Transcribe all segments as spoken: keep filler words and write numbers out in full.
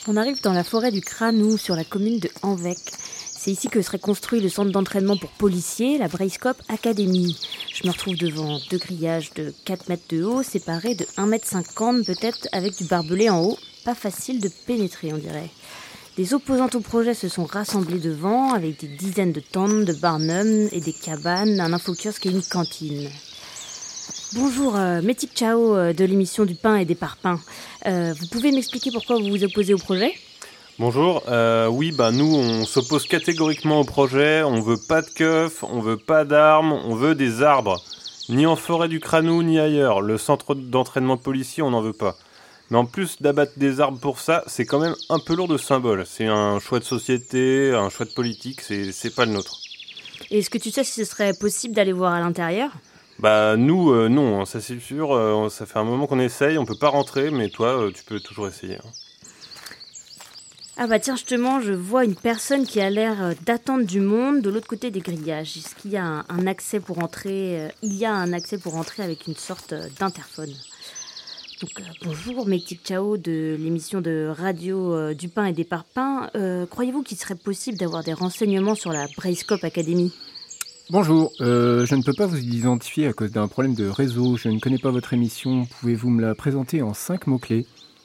On arrive dans la forêt du Cranou, sur la commune de Anvec. C'est ici que serait construit le centre d'entraînement pour policiers, la Brayscope Academy. Je me retrouve devant deux grillages de quatre mètres de haut, séparés de un mètre cinquante peut-être, avec du barbelé en haut. Pas facile de pénétrer, on dirait. Des opposantes au projet se sont rassemblées devant, avec des dizaines de tentes, de barnums et des cabanes, un infokiosque et une cantine. Bonjour, euh, Métic Ciao euh, de l'émission du pain et des parpaings. Euh, vous pouvez m'expliquer pourquoi vous vous opposez au projet ? Bonjour, euh, oui, bah nous on s'oppose catégoriquement au projet, on veut pas de keufs, on veut pas d'armes, on veut des arbres. Ni en forêt du Cranou, ni ailleurs, le centre d'entraînement policier on n'en veut pas. Mais en plus d'abattre des arbres pour ça, c'est quand même un peu lourd de symbole. C'est un choix de société, un choix de politique, c'est, c'est pas le nôtre. Et est-ce que tu sais si ce serait possible d'aller voir à l'intérieur ? Bah nous, euh, non, ça c'est sûr, euh, ça fait un moment qu'on essaye, on peut pas rentrer, mais toi, euh, tu peux toujours essayer. Hein. Ah bah tiens, justement, je vois une personne qui a l'air d'attendre du monde de l'autre côté des grillages. Est-ce qu'il y a un, un accès pour entrer euh, Il y a un accès pour entrer avec une sorte d'interphone. Donc euh, bonjour, Métic Ciao de l'émission de radio euh, du pain et des parpaings. Euh, croyez-vous qu'il serait possible d'avoir des renseignements sur la Brayscope Academy ? Bonjour, euh, je ne peux pas vous identifier à cause d'un problème de réseau. Je ne connais pas votre émission. Pouvez-vous me la présenter en cinq mots-clés ?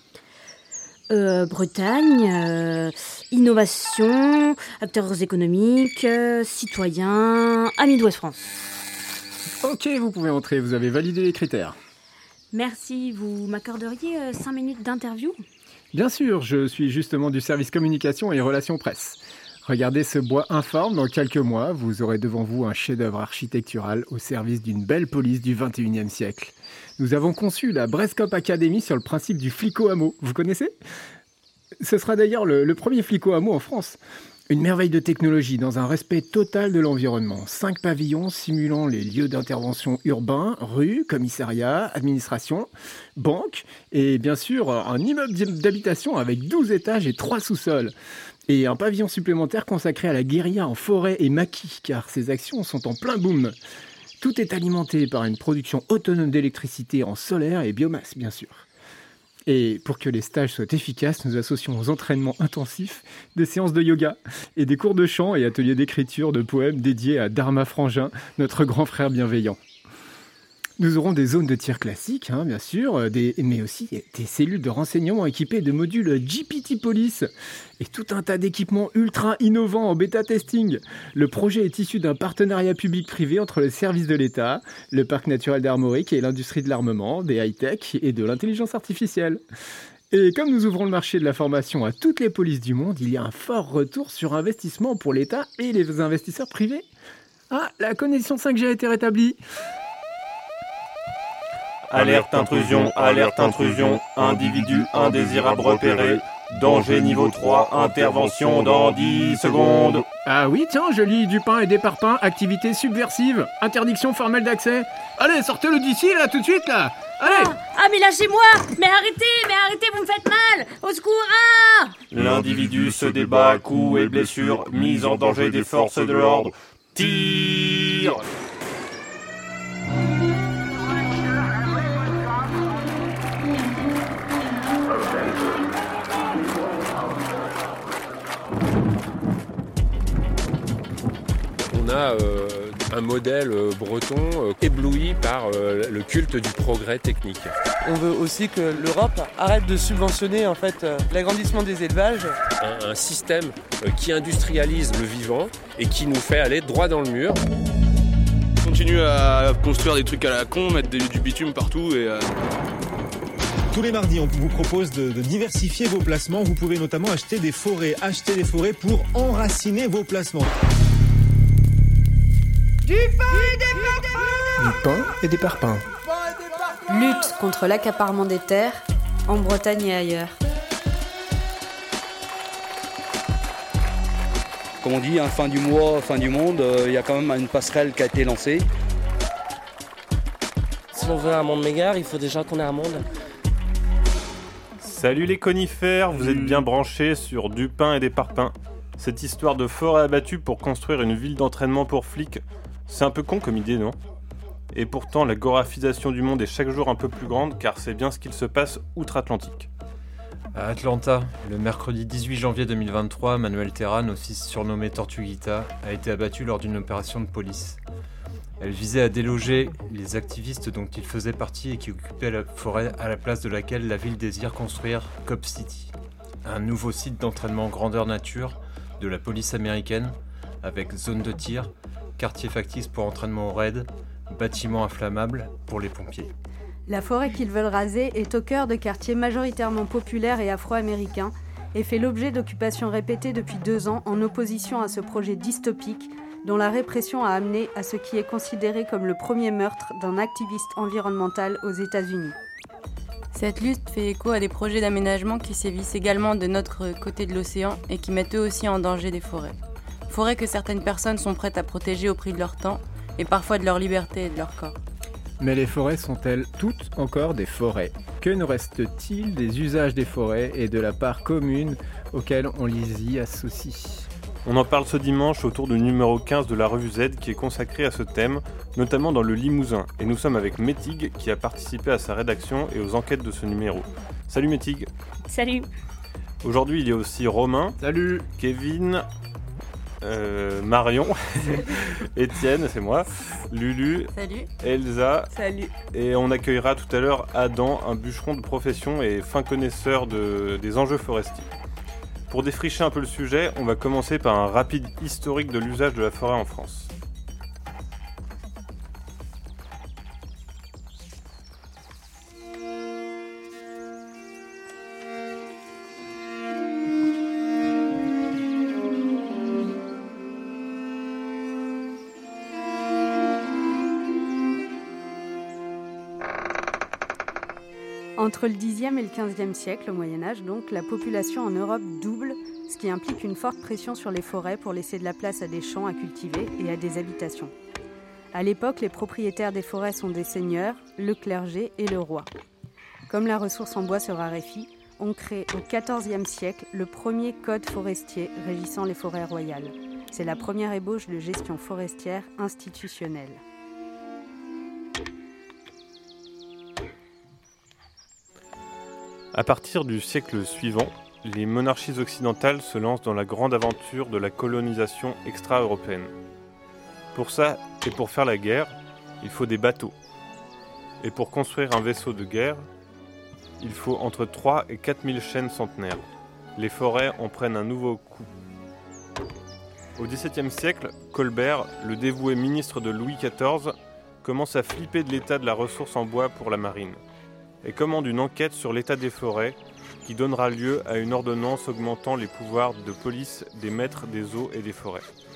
euh, Bretagne, euh, innovation, acteurs économiques, euh, citoyens, amis d'Ouest France. Ok, vous pouvez entrer, vous avez validé les critères. Merci, vous m'accorderiez euh, cinq minutes d'interview ? Bien sûr, je suis justement du service communication et relations presse. Regardez ce bois informe, dans quelques mois, vous aurez devant vous un chef-d'œuvre architectural au service d'une belle police du vingt et unième siècle. Nous avons conçu la Brayscope Academy sur le principe du flico-hameau. Vous connaissez ? Ce sera d'ailleurs le, le premier flico-hameau en France. Une merveille de technologie dans un respect total de l'environnement. Cinq pavillons simulant les lieux d'intervention urbains, rues, commissariats, administration, banques et bien sûr un immeuble d'habitation avec douze étages et trois sous-sols. Et un pavillon supplémentaire consacré à la guérilla en forêt et maquis, car ces actions sont en plein boom. Tout est alimenté par une production autonome d'électricité en solaire et biomasse, bien sûr. Et pour que les stages soient efficaces, nous associons aux entraînements intensifs des séances de yoga et des cours de chant et ateliers d'écriture de poèmes dédiés à Dharma Frangin, notre grand frère bienveillant. Nous aurons des zones de tir classiques, hein, bien sûr, des, mais aussi des cellules de renseignement équipées de modules G P T Police et tout un tas d'équipements ultra innovants en bêta-testing. Le projet est issu d'un partenariat public-privé entre le service de l'État, le parc naturel d'Armorique et l'industrie de l'armement, des high-tech et de l'intelligence artificielle. Et comme nous ouvrons le marché de la formation à toutes les polices du monde, il y a un fort retour sur investissement pour l'État et les investisseurs privés. Ah, la connexion cinq G a été rétablie. Alerte intrusion, alerte intrusion, individu indésirable repéré, danger niveau trois, intervention dans dix secondes. Ah oui, tiens, je lis du pain et des parpaings, activité subversive, interdiction formelle d'accès. Allez, sortez-le d'ici, là, tout de suite, là. Allez. Ah, ah mais lâchez-moi. Mais arrêtez, mais arrêtez, vous me faites mal. Au secours, ah. L'individu se débat à coups et blessures, mise en danger des forces de l'ordre. Tire. On a euh, un modèle euh, breton euh, ébloui par euh, le culte du progrès technique. On veut aussi que l'Europe arrête de subventionner en fait, euh, l'agrandissement des élevages. Un, un système euh, qui industrialise le vivant et qui nous fait aller droit dans le mur. On continue à construire des trucs à la con, mettre des, du bitume partout et... Euh... Tous les mardis, on vous propose de, de diversifier vos placements. Vous pouvez notamment acheter des forêts. Acheter des forêts pour enraciner vos placements. Du pain et des parpaings. Du pain et des parpaings. Lutte contre l'accaparement des terres, en Bretagne et ailleurs. Comme on dit, hein, fin du mois, fin du monde, il euh, y a quand même une passerelle qui a été lancée. Si on veut un monde meilleur, il faut déjà qu'on ait un monde. Salut les conifères, vous êtes bien branchés sur Du pain et des parpaings. Cette histoire de forêt abattue pour construire une ville d'entraînement pour flics, c'est un peu con comme idée, non ? Et pourtant, la gorafisation du monde est chaque jour un peu plus grande, car c'est bien ce qu'il se passe outre-Atlantique. À Atlanta, le mercredi dix-huit janvier deux mille vingt-trois, Manuel Terran, aussi surnommé Tortuguita, a été abattu lors d'une opération de police. Elle visait à déloger les activistes dont il faisait partie et qui occupaient la forêt à la place de laquelle la ville désire construire Cop City, un nouveau site d'entraînement grandeur nature de la police américaine avec zone de tir, quartier factice pour entraînement au raid, bâtiments inflammables pour les pompiers. La forêt qu'ils veulent raser est au cœur de quartiers majoritairement populaires et afro-américains et fait l'objet d'occupations répétées depuis deux ans en opposition à ce projet dystopique dont la répression a amené à ce qui est considéré comme le premier meurtre d'un activiste environnemental aux États-Unis. Cette lutte fait écho à des projets d'aménagement qui sévissent également de notre côté de l'océan et qui mettent eux aussi en danger des forêts. Forêts que certaines personnes sont prêtes à protéger au prix de leur temps et parfois de leur liberté et de leur corps. Mais les forêts sont-elles toutes encore des forêts ? Que nous reste-t-il des usages des forêts et de la part commune auxquelles on les y associe ? On en parle ce dimanche autour du numéro quinze de la revue Z qui est consacré à ce thème, notamment dans le Limousin. Et nous sommes avec Métig qui a participé à sa rédaction et aux enquêtes de ce numéro. Salut Métig. Salut. Aujourd'hui il y a aussi Romain. Salut. Kevin. Euh, Marion, Étienne, c'est moi, Lulu, Salut. Elsa, Salut. Et on accueillera tout à l'heure Adam, un bûcheron de profession et fin connaisseur de, des enjeux forestiers. Pour défricher un peu le sujet, on va commencer par un rapide historique de l'usage de la forêt en France. Entre le dixième et le quinzième siècle, au Moyen-Âge, donc, la population en Europe double, ce qui implique une forte pression sur les forêts pour laisser de la place à des champs à cultiver et à des habitations. À l'époque, les propriétaires des forêts sont des seigneurs, le clergé et le roi. Comme la ressource en bois se raréfie, on crée au quatorzième siècle le premier code forestier régissant les forêts royales. C'est la première ébauche de gestion forestière institutionnelle. À partir du siècle suivant, les monarchies occidentales se lancent dans la grande aventure de la colonisation extra-européenne. Pour ça, et pour faire la guerre, il faut des bateaux. Et pour construire un vaisseau de guerre, il faut entre trois et quatre mille chênes centenaires. Les forêts en prennent un nouveau coup. Au dix-septième siècle, Colbert, le dévoué ministre de Louis quatorze, commence à flipper de l'état de la ressource en bois pour la marine et commande une enquête sur l'état des forêts qui donnera lieu à une ordonnance augmentant les pouvoirs de police des maîtres des eaux et des forêts.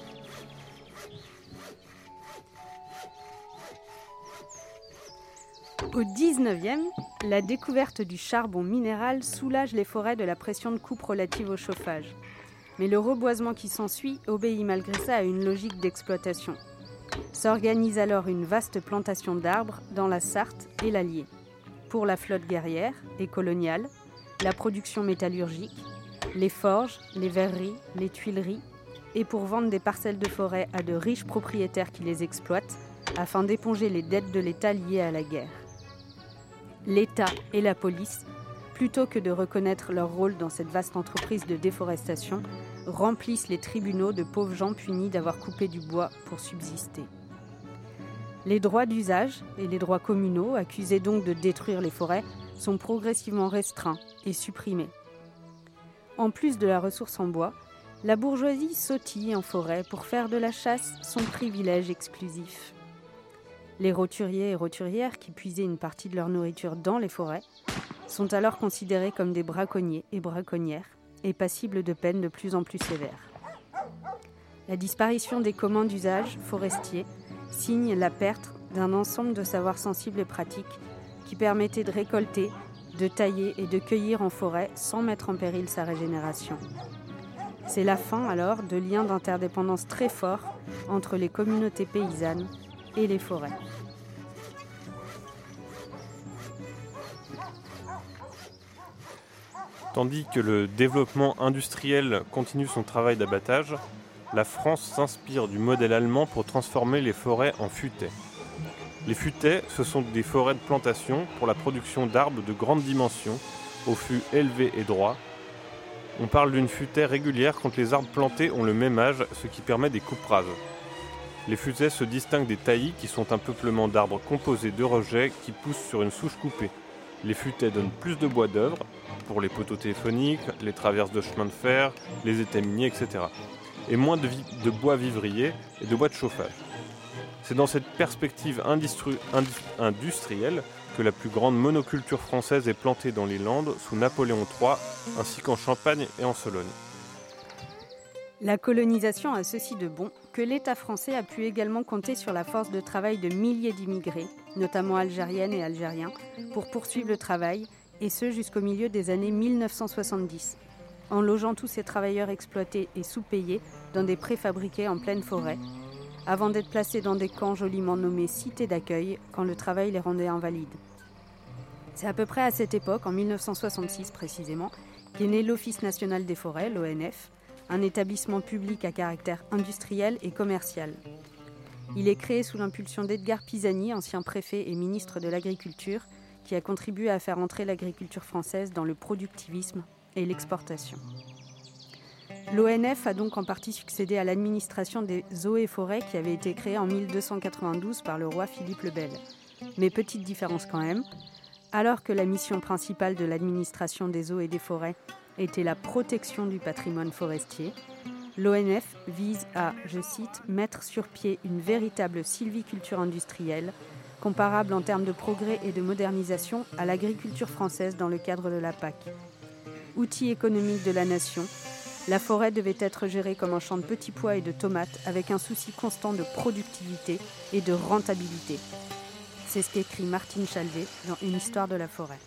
Au dix-neuvième, la découverte du charbon minéral soulage les forêts de la pression de coupe relative au chauffage. Mais le reboisement qui s'ensuit obéit malgré ça à une logique d'exploitation. S'organise alors une vaste plantation d'arbres dans la Sarthe et l'Allier. Pour la flotte guerrière et coloniale, la production métallurgique, les forges, les verreries, les tuileries, et pour vendre des parcelles de forêt à de riches propriétaires qui les exploitent, afin d'éponger les dettes de l'État liées à la guerre. L'État et la police, plutôt que de reconnaître leur rôle dans cette vaste entreprise de déforestation, remplissent les tribunaux de pauvres gens punis d'avoir coupé du bois pour subsister. Les droits d'usage et les droits communaux, accusés donc de détruire les forêts, sont progressivement restreints et supprimés. En plus de la ressource en bois, la bourgeoisie sautille en forêt pour faire de la chasse son privilège exclusif. Les roturiers et roturières qui puisaient une partie de leur nourriture dans les forêts sont alors considérés comme des braconniers et braconnières et passibles de peines de plus en plus sévères. La disparition des communs d'usage forestiers signe la perte d'un ensemble de savoirs sensibles et pratiques qui permettaient de récolter, de tailler et de cueillir en forêt sans mettre en péril sa régénération. C'est la fin alors de liens d'interdépendance très forts entre les communautés paysannes et les forêts. Tandis que le développement industriel continue son travail d'abattage, la France s'inspire du modèle allemand pour transformer les forêts en futaies. Les futaies, ce sont des forêts de plantation pour la production d'arbres de grande dimension au fût élevé et droit. On parle d'une futaie régulière quand les arbres plantés ont le même âge, ce qui permet des coupes rases. Les futaies se distinguent des taillis qui sont un peuplement d'arbres composés de rejets qui poussent sur une souche coupée. Les futaies donnent plus de bois d'œuvre, pour les poteaux téléphoniques, les traverses de chemin de fer, les étaminiers, et cetera. Et moins de, vi- de bois vivrier et de bois de chauffage. C'est dans cette perspective industri- indus- industrielle que la plus grande monoculture française est plantée dans les Landes sous Napoléon trois, ainsi qu'en Champagne et en Sologne. La colonisation a ceci de bon que l'État français a pu également compter sur la force de travail de milliers d'immigrés, notamment algériennes et algériens, pour poursuivre le travail, et ce jusqu'au milieu des années mille neuf cent soixante-dix, en logeant tous ces travailleurs exploités et sous-payés dans des préfabriqués en pleine forêt, avant d'être placés dans des camps joliment nommés cités d'accueil quand le travail les rendait invalides. C'est à peu près à cette époque, en mille neuf cent soixante-six précisément, qu'est né l'Office national des forêts, l'O N F, un établissement public à caractère industriel et commercial. Il est créé sous l'impulsion d'Edgar Pisani, ancien préfet et ministre de l'Agriculture, qui a contribué à faire entrer l'agriculture française dans le productivisme et l'exportation. L'O N F a donc en partie succédé à l'administration des eaux et forêts qui avait été créée en mille deux cent quatre-vingt-douze par le roi Philippe le Bel. Mais petite différence quand même, alors que la mission principale de l'administration des eaux et des forêts était la protection du patrimoine forestier, l'O N F vise à, je cite, « mettre sur pied une véritable sylviculture industrielle, comparable en termes de progrès et de modernisation à l'agriculture française dans le cadre de la P A C. Outil économique de la nation, la forêt devait être gérée comme un champ de petits pois et de tomates avec un souci constant de productivité et de rentabilité. » C'est ce qu'écrit Martine Chalvet dans Une histoire de la forêt.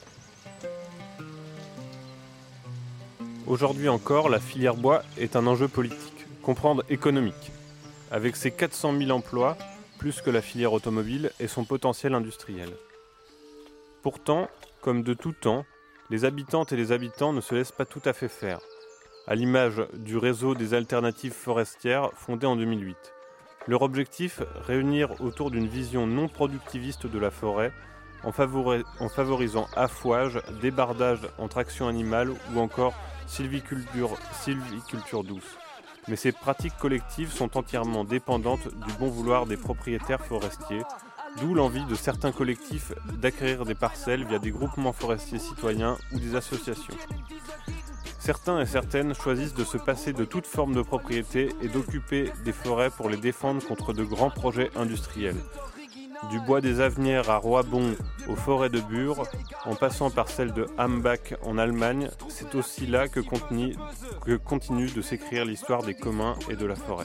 Aujourd'hui encore, la filière bois est un enjeu politique, comprendre économique. Avec ses quatre cent mille emplois, plus que la filière automobile et son potentiel industriel. Pourtant, comme de tout temps, les habitantes et les habitants ne se laissent pas tout à fait faire, à l'image du réseau des alternatives forestières fondé en deux mille huit. Leur objectif, réunir autour d'une vision non productiviste de la forêt, en, favori- en favorisant affouage, débardage en traction animale ou encore sylviculture, sylviculture douce. Mais ces pratiques collectives sont entièrement dépendantes du bon vouloir des propriétaires forestiers, d'où l'envie de certains collectifs d'acquérir des parcelles via des groupements forestiers citoyens ou des associations. Certains et certaines choisissent de se passer de toute forme de propriété et d'occuper des forêts pour les défendre contre de grands projets industriels. Du bois des Avenières à Roibon aux forêts de Bure, en passant par celle de Hambach en Allemagne, c'est aussi là que continue, que continue de s'écrire l'histoire des communs et de la forêt.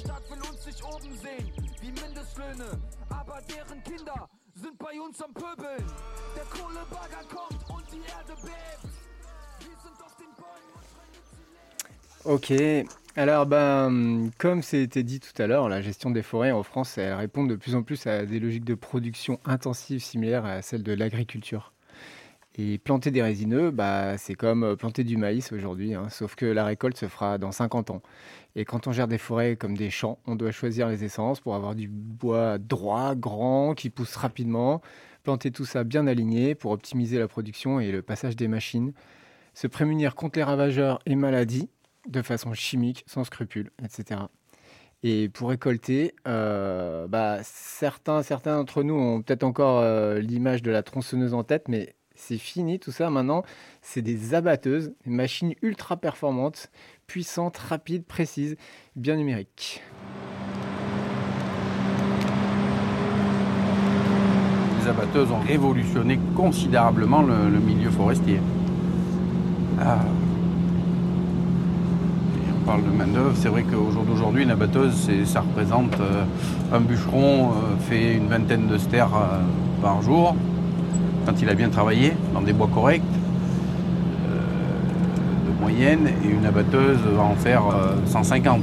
Ok, alors ben, comme c'était dit tout à l'heure, la gestion des forêts en France, elle répond de plus en plus à des logiques de production intensive similaires à celles de l'agriculture. Et planter des résineux, bah, c'est comme planter du maïs aujourd'hui, hein, sauf que la récolte se fera dans cinquante ans. Et quand on gère des forêts comme des champs, on doit choisir les essences pour avoir du bois droit, grand, qui pousse rapidement, planter tout ça bien aligné pour optimiser la production et le passage des machines, se prémunir contre les ravageurs et maladies, de façon chimique, sans scrupules, et cetera. Et pour récolter, euh, bah, certains, certains d'entre nous ont peut-être encore euh, l'image de la tronçonneuse en tête, mais c'est fini tout ça maintenant. C'est des abatteuses, des machines ultra performantes, puissantes, rapides, précises, bien numériques. Les abatteuses ont révolutionné considérablement le, le milieu forestier. Ah. Parle de main-d'œuvre, c'est vrai qu'au jour d'aujourd'hui, une abatteuse, c'est, ça représente euh, un bûcheron euh, fait une vingtaine de stères euh, par jour, quand il a bien travaillé, dans des bois corrects, euh, de moyenne, et une abatteuse va en faire euh, cent cinquante.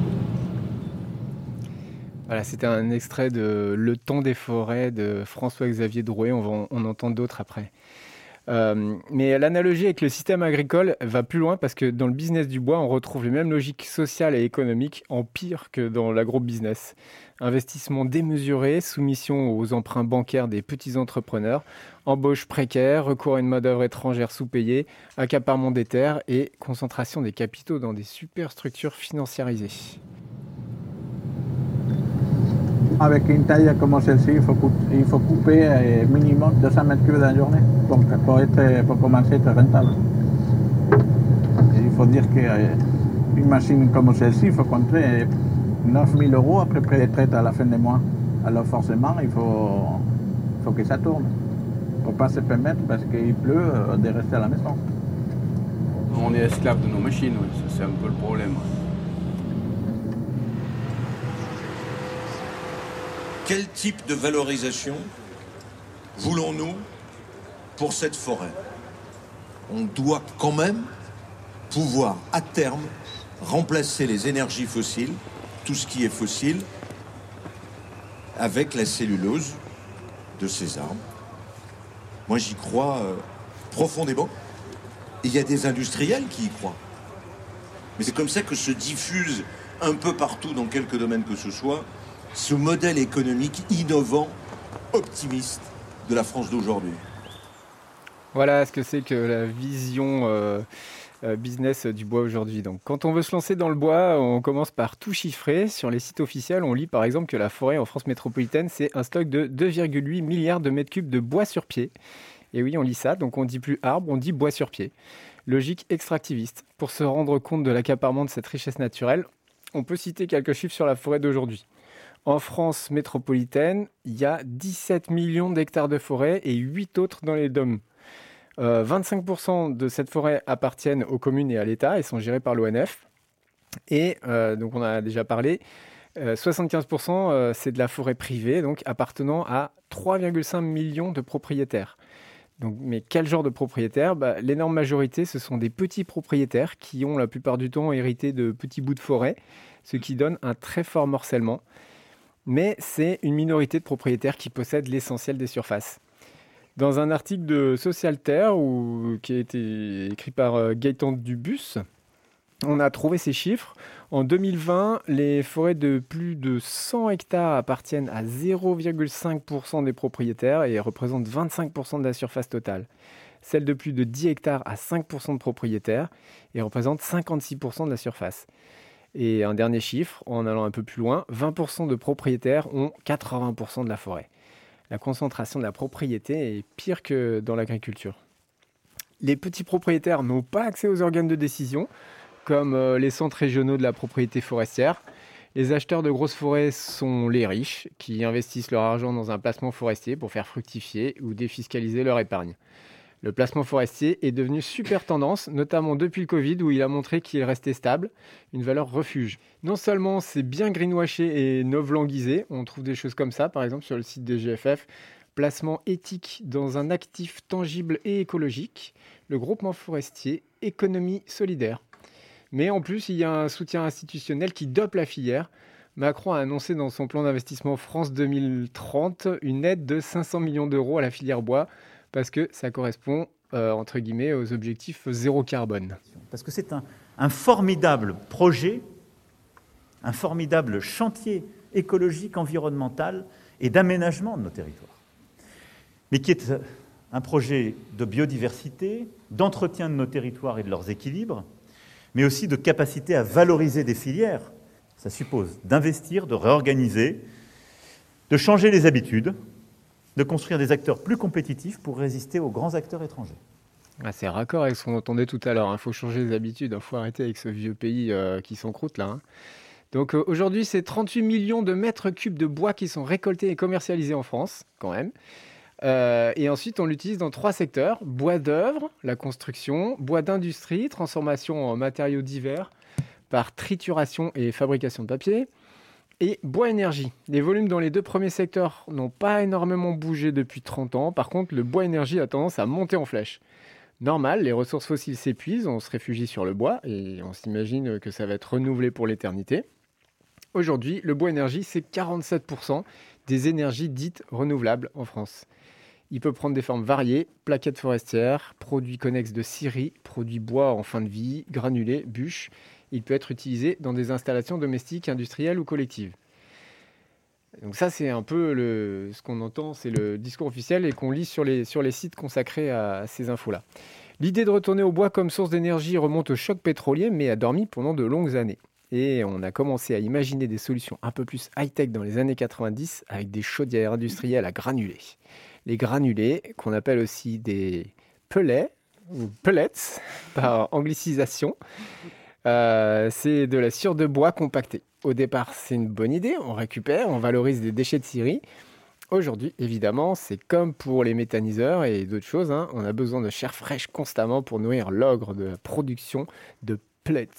Voilà, c'était un extrait de Le temps des forêts de François-Xavier Drouet, on va en, on entend d'autres après. Euh, mais l'analogie avec le système agricole va plus loin parce que dans le business du bois, on retrouve les mêmes logiques sociales et économiques en pire que dans l'agro-business. Investissement démesuré, soumission aux emprunts bancaires des petits entrepreneurs, embauche précaire, recours à une main-d'œuvre étrangère sous-payée, accaparement des terres et concentration des capitaux dans des superstructures financiarisées. Avec une taille comme celle-ci, il faut, il faut couper minimum deux cents mètres cubes dans la journée pour, pour, être, pour commencer à être rentable. Et il faut dire qu'une machine comme celle-ci, il faut compter neuf mille euros à peu près de traite à la fin du mois. Alors forcément, il faut, il faut que ça tourne. Il ne faut pas se permettre, parce qu'il pleut, de rester à la maison. On est esclave de nos machines, oui. Ça, c'est un peu le problème. Quel type de valorisation voulons-nous pour cette forêt? On doit quand même pouvoir, à terme, remplacer les énergies fossiles, tout ce qui est fossile, avec la cellulose de ces arbres. Moi, j'y crois euh, profondément. Et il y a des industriels qui y croient. Mais c'est comme ça que se diffuse un peu partout, dans quelques domaines que ce soit, ce modèle économique innovant, optimiste de la France d'aujourd'hui. Voilà ce que c'est que la vision euh, euh, business du bois aujourd'hui. Donc, quand on veut se lancer dans le bois, on commence par tout chiffrer. Sur les sites officiels, on lit par exemple que la forêt en France métropolitaine, c'est un stock de deux virgule huit milliards de mètres cubes de bois sur pied. Et oui, on lit ça, donc on dit plus arbre, on dit bois sur pied. Logique extractiviste. Pour se rendre compte de l'accaparement de cette richesse naturelle, on peut citer quelques chiffres sur la forêt d'aujourd'hui. En France métropolitaine, il y a dix-sept millions d'hectares de forêt et huit autres dans les D O M. Euh, vingt-cinq pour cent de cette forêt appartiennent aux communes et à l'État et sont gérées par l'O N F. Et euh, donc on a déjà parlé, euh, soixante-quinze pour cent euh, c'est de la forêt privée, donc appartenant à trois virgule cinq millions de propriétaires. Donc, mais quel genre de propriétaires? bah, L'énorme majorité, ce sont des petits propriétaires qui ont la plupart du temps hérité de petits bouts de forêt, ce qui donne un très fort morcellement. Mais c'est une minorité de propriétaires qui possèdent l'essentiel des surfaces. Dans un article de Socialterre ou, qui a été écrit par euh, Gaëtan Dubus, on a trouvé ces chiffres. En deux mille vingt, les forêts de plus de cent hectares appartiennent à zéro virgule cinq pour cent des propriétaires et représentent vingt-cinq pour cent de la surface totale. Celles de plus de dix hectares à cinq pour cent de propriétaires et représentent cinquante-six pour cent de la surface. Et un dernier chiffre, en allant un peu plus loin, vingt pour cent de propriétaires ont quatre-vingts pour cent de la forêt. La concentration de la propriété est pire que dans l'agriculture. Les petits propriétaires n'ont pas accès aux organes de décision, comme les centres régionaux de la propriété forestière. Les acheteurs de grosses forêts sont les riches, qui investissent leur argent dans un placement forestier pour faire fructifier ou défiscaliser leur épargne. Le placement forestier est devenu super tendance, notamment depuis le Covid, où il a montré qu'il restait stable, une valeur refuge. Non seulement c'est bien greenwashé et novlanguisé, on trouve des choses comme ça, par exemple sur le site de G F F, placement éthique dans un actif tangible et écologique, le groupement forestier Économie solidaire. Mais en plus, il y a un soutien institutionnel qui dope la filière. Macron a annoncé dans son plan d'investissement France deux mille trente une aide de cinq cents millions d'euros à la filière bois, parce que ça correspond, euh, entre guillemets, aux objectifs zéro carbone. Parce que c'est un, un formidable projet, un formidable chantier écologique, environnemental et d'aménagement de nos territoires. Mais qui est un projet de biodiversité, d'entretien de nos territoires et de leurs équilibres, mais aussi de capacité à valoriser des filières. Ça suppose d'investir, de réorganiser, de changer les habitudes, de construire des acteurs plus compétitifs pour résister aux grands acteurs étrangers. Ah, c'est raccord avec ce qu'on entendait tout à l'heure. Il hein. faut changer les habitudes. Il hein. faut arrêter avec ce vieux pays euh, qui s'encroute là. Hein. Donc euh, aujourd'hui, c'est trente-huit millions de mètres cubes de bois qui sont récoltés et commercialisés en France, quand même. Euh, et ensuite, on l'utilise dans trois secteurs. Bois d'œuvre, la construction, bois d'industrie, transformation en matériaux divers par trituration et fabrication de papier, et bois énergie. Les volumes dans les deux premiers secteurs n'ont pas énormément bougé depuis trente ans. Par contre, le bois énergie a tendance à monter en flèche. Normal, les ressources fossiles s'épuisent, on se réfugie sur le bois et on s'imagine que ça va être renouvelé pour l'éternité. Aujourd'hui, le bois énergie, c'est quarante-sept pour cent des énergies dites renouvelables en France. Il peut prendre des formes variées, plaquettes forestières, produits connexes de scierie, produits bois en fin de vie, granulés, bûches. Il peut être utilisé dans des installations domestiques, industrielles ou collectives. Donc ça, c'est un peu le, ce qu'on entend, c'est le discours officiel et qu'on lit sur les, sur les sites consacrés à ces infos-là. L'idée de retourner au bois comme source d'énergie remonte au choc pétrolier, mais a dormi pendant de longues années. Et on a commencé à imaginer des solutions un peu plus high-tech dans les années quatre-vingt-dix avec des chaudières industrielles à granulés. Les granulés, qu'on appelle aussi des pellets, ou pellets, par anglicisation, euh, c'est de la sciure de bois compactée. Au départ, c'est une bonne idée, on récupère, on valorise des déchets de scierie. Aujourd'hui, évidemment, c'est comme pour les méthaniseurs et d'autres choses, hein, on a besoin de chair fraîche constamment pour nourrir l'ogre de la production de pellets.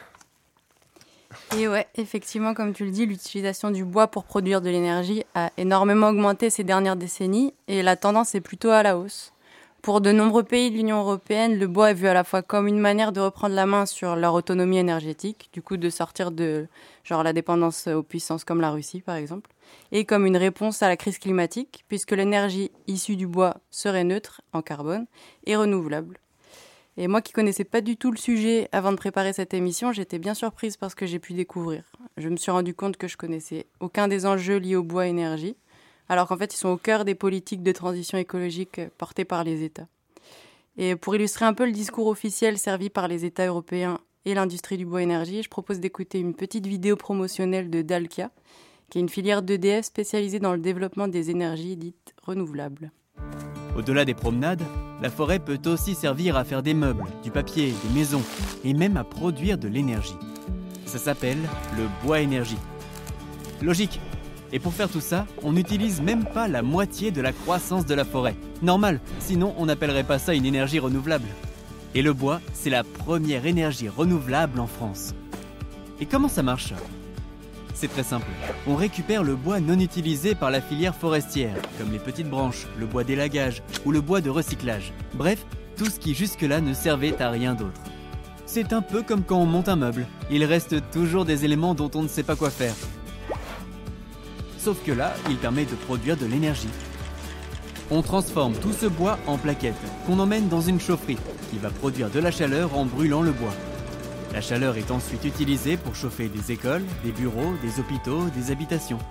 Et ouais, effectivement, comme tu le dis, l'utilisation du bois pour produire de l'énergie a énormément augmenté ces dernières décennies et la tendance est plutôt à la hausse. Pour de nombreux pays de l'Union européenne, le bois est vu à la fois comme une manière de reprendre la main sur leur autonomie énergétique, du coup de sortir de genre la dépendance aux puissances comme la Russie par exemple, et comme une réponse à la crise climatique, puisque l'énergie issue du bois serait neutre en carbone et renouvelable. Et moi qui connaissais pas du tout le sujet avant de préparer cette émission, j'étais bien surprise par ce que j'ai pu découvrir. Je me suis rendu compte que je connaissais aucun des enjeux liés au bois énergie, alors qu'en fait ils sont au cœur des politiques de transition écologique portées par les États. Et pour illustrer un peu le discours officiel servi par les États européens et l'industrie du bois énergie, je propose d'écouter une petite vidéo promotionnelle de Dalkia, qui est une filière d'E D F spécialisée dans le développement des énergies dites renouvelables. Au-delà des promenades, la forêt peut aussi servir à faire des meubles, du papier, des maisons et même à produire de l'énergie. Ça s'appelle le bois énergie. Logique. Et pour faire tout ça, on n'utilise même pas la moitié de la croissance de la forêt. Normal, sinon on n'appellerait pas ça une énergie renouvelable. Et le bois, c'est la première énergie renouvelable en France. Et comment ça marche ? C'est très simple. On récupère le bois non utilisé par la filière forestière, comme les petites branches, le bois d'élagage ou le bois de recyclage. Bref, tout ce qui jusque-là ne servait à rien d'autre. C'est un peu comme quand on monte un meuble. Il reste toujours des éléments dont on ne sait pas quoi faire. Sauf que là, il permet de produire de l'énergie. On transforme tout ce bois en plaquettes, qu'on emmène dans une chaufferie, qui va produire de la chaleur en brûlant le bois. La chaleur est ensuite utilisée pour chauffer des écoles, des bureaux, des hôpitaux, des habitations.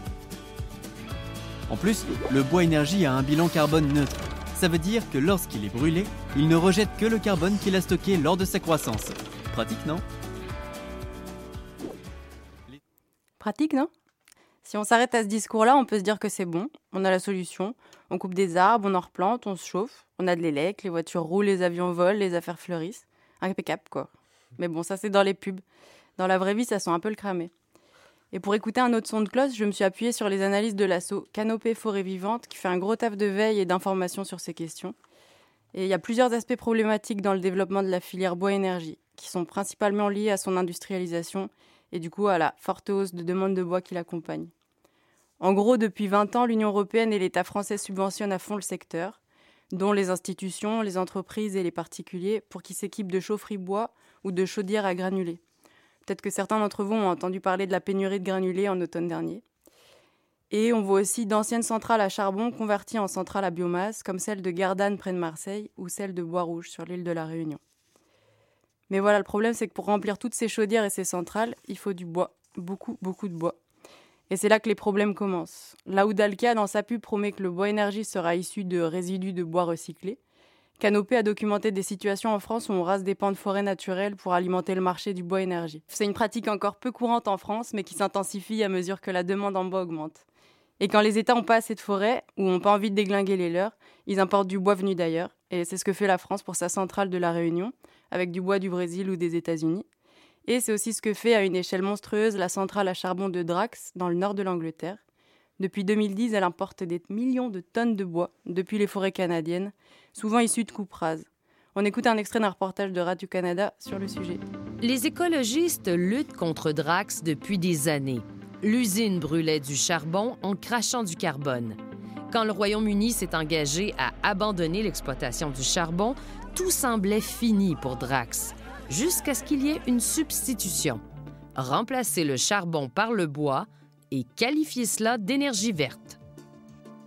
En plus, le bois énergie a un bilan carbone neutre. Ça veut dire que lorsqu'il est brûlé, il ne rejette que le carbone qu'il a stocké lors de sa croissance. Pratique, non ? Pratique, non ? Si on s'arrête à ce discours-là, on peut se dire que c'est bon, on a la solution, on coupe des arbres, on en replante, on se chauffe, on a de l'élec, les voitures roulent, les avions volent, les affaires fleurissent. Impeccable, quoi. Mais bon, ça c'est dans les pubs. Dans la vraie vie, ça sent un peu le cramé. Et pour écouter un autre son de cloche, je me suis appuyée sur les analyses de l'asso Canopée Forêt Vivante, qui fait un gros taf de veille et d'information sur ces questions. Et il y a plusieurs aspects problématiques dans le développement de la filière bois-énergie, qui sont principalement liés à son industrialisation et du coup à la forte hausse de demande de bois qui l'accompagne. En gros, depuis vingt ans, l'Union européenne et l'État français subventionnent à fond le secteur, dont les institutions, les entreprises et les particuliers, pour qu'ils s'équipent de chaufferies bois ou de chaudières à granulés. Peut-être que certains d'entre vous ont entendu parler de la pénurie de granulés en automne dernier. Et on voit aussi d'anciennes centrales à charbon converties en centrales à biomasse, comme celle de Gardanne près de Marseille ou celle de Bois-Rouge sur l'île de la Réunion. Mais voilà, le problème, c'est que pour remplir toutes ces chaudières et ces centrales, il faut du bois, beaucoup, beaucoup de bois. Et c'est là que les problèmes commencent. Là où Dalkia, dans sa pub, promet que le bois énergie sera issu de résidus de bois recyclés, Canopée a documenté des situations en France où on rase des pans de forêt naturels pour alimenter le marché du bois énergie. C'est une pratique encore peu courante en France, mais qui s'intensifie à mesure que la demande en bois augmente. Et quand les États n'ont pas assez de forêt, ou n'ont pas envie de déglinguer les leurs, ils importent du bois venu d'ailleurs. Et c'est ce que fait la France pour sa centrale de la Réunion, avec du bois du Brésil ou des États-Unis. Et c'est aussi ce que fait à une échelle monstrueuse la centrale à charbon de Drax, dans le nord de l'Angleterre. Depuis deux mille dix, elle importe des millions de tonnes de bois depuis les forêts canadiennes, souvent issues de coupes rases. On écoute un extrait d'un reportage de Radio-Canada sur le sujet. Les écologistes luttent contre Drax depuis des années. L'usine brûlait du charbon en crachant du carbone. Quand le Royaume-Uni s'est engagé à abandonner l'exploitation du charbon, tout semblait fini pour Drax, jusqu'à ce qu'il y ait une substitution. Remplacer le charbon par le bois et qualifier cela d'énergie verte.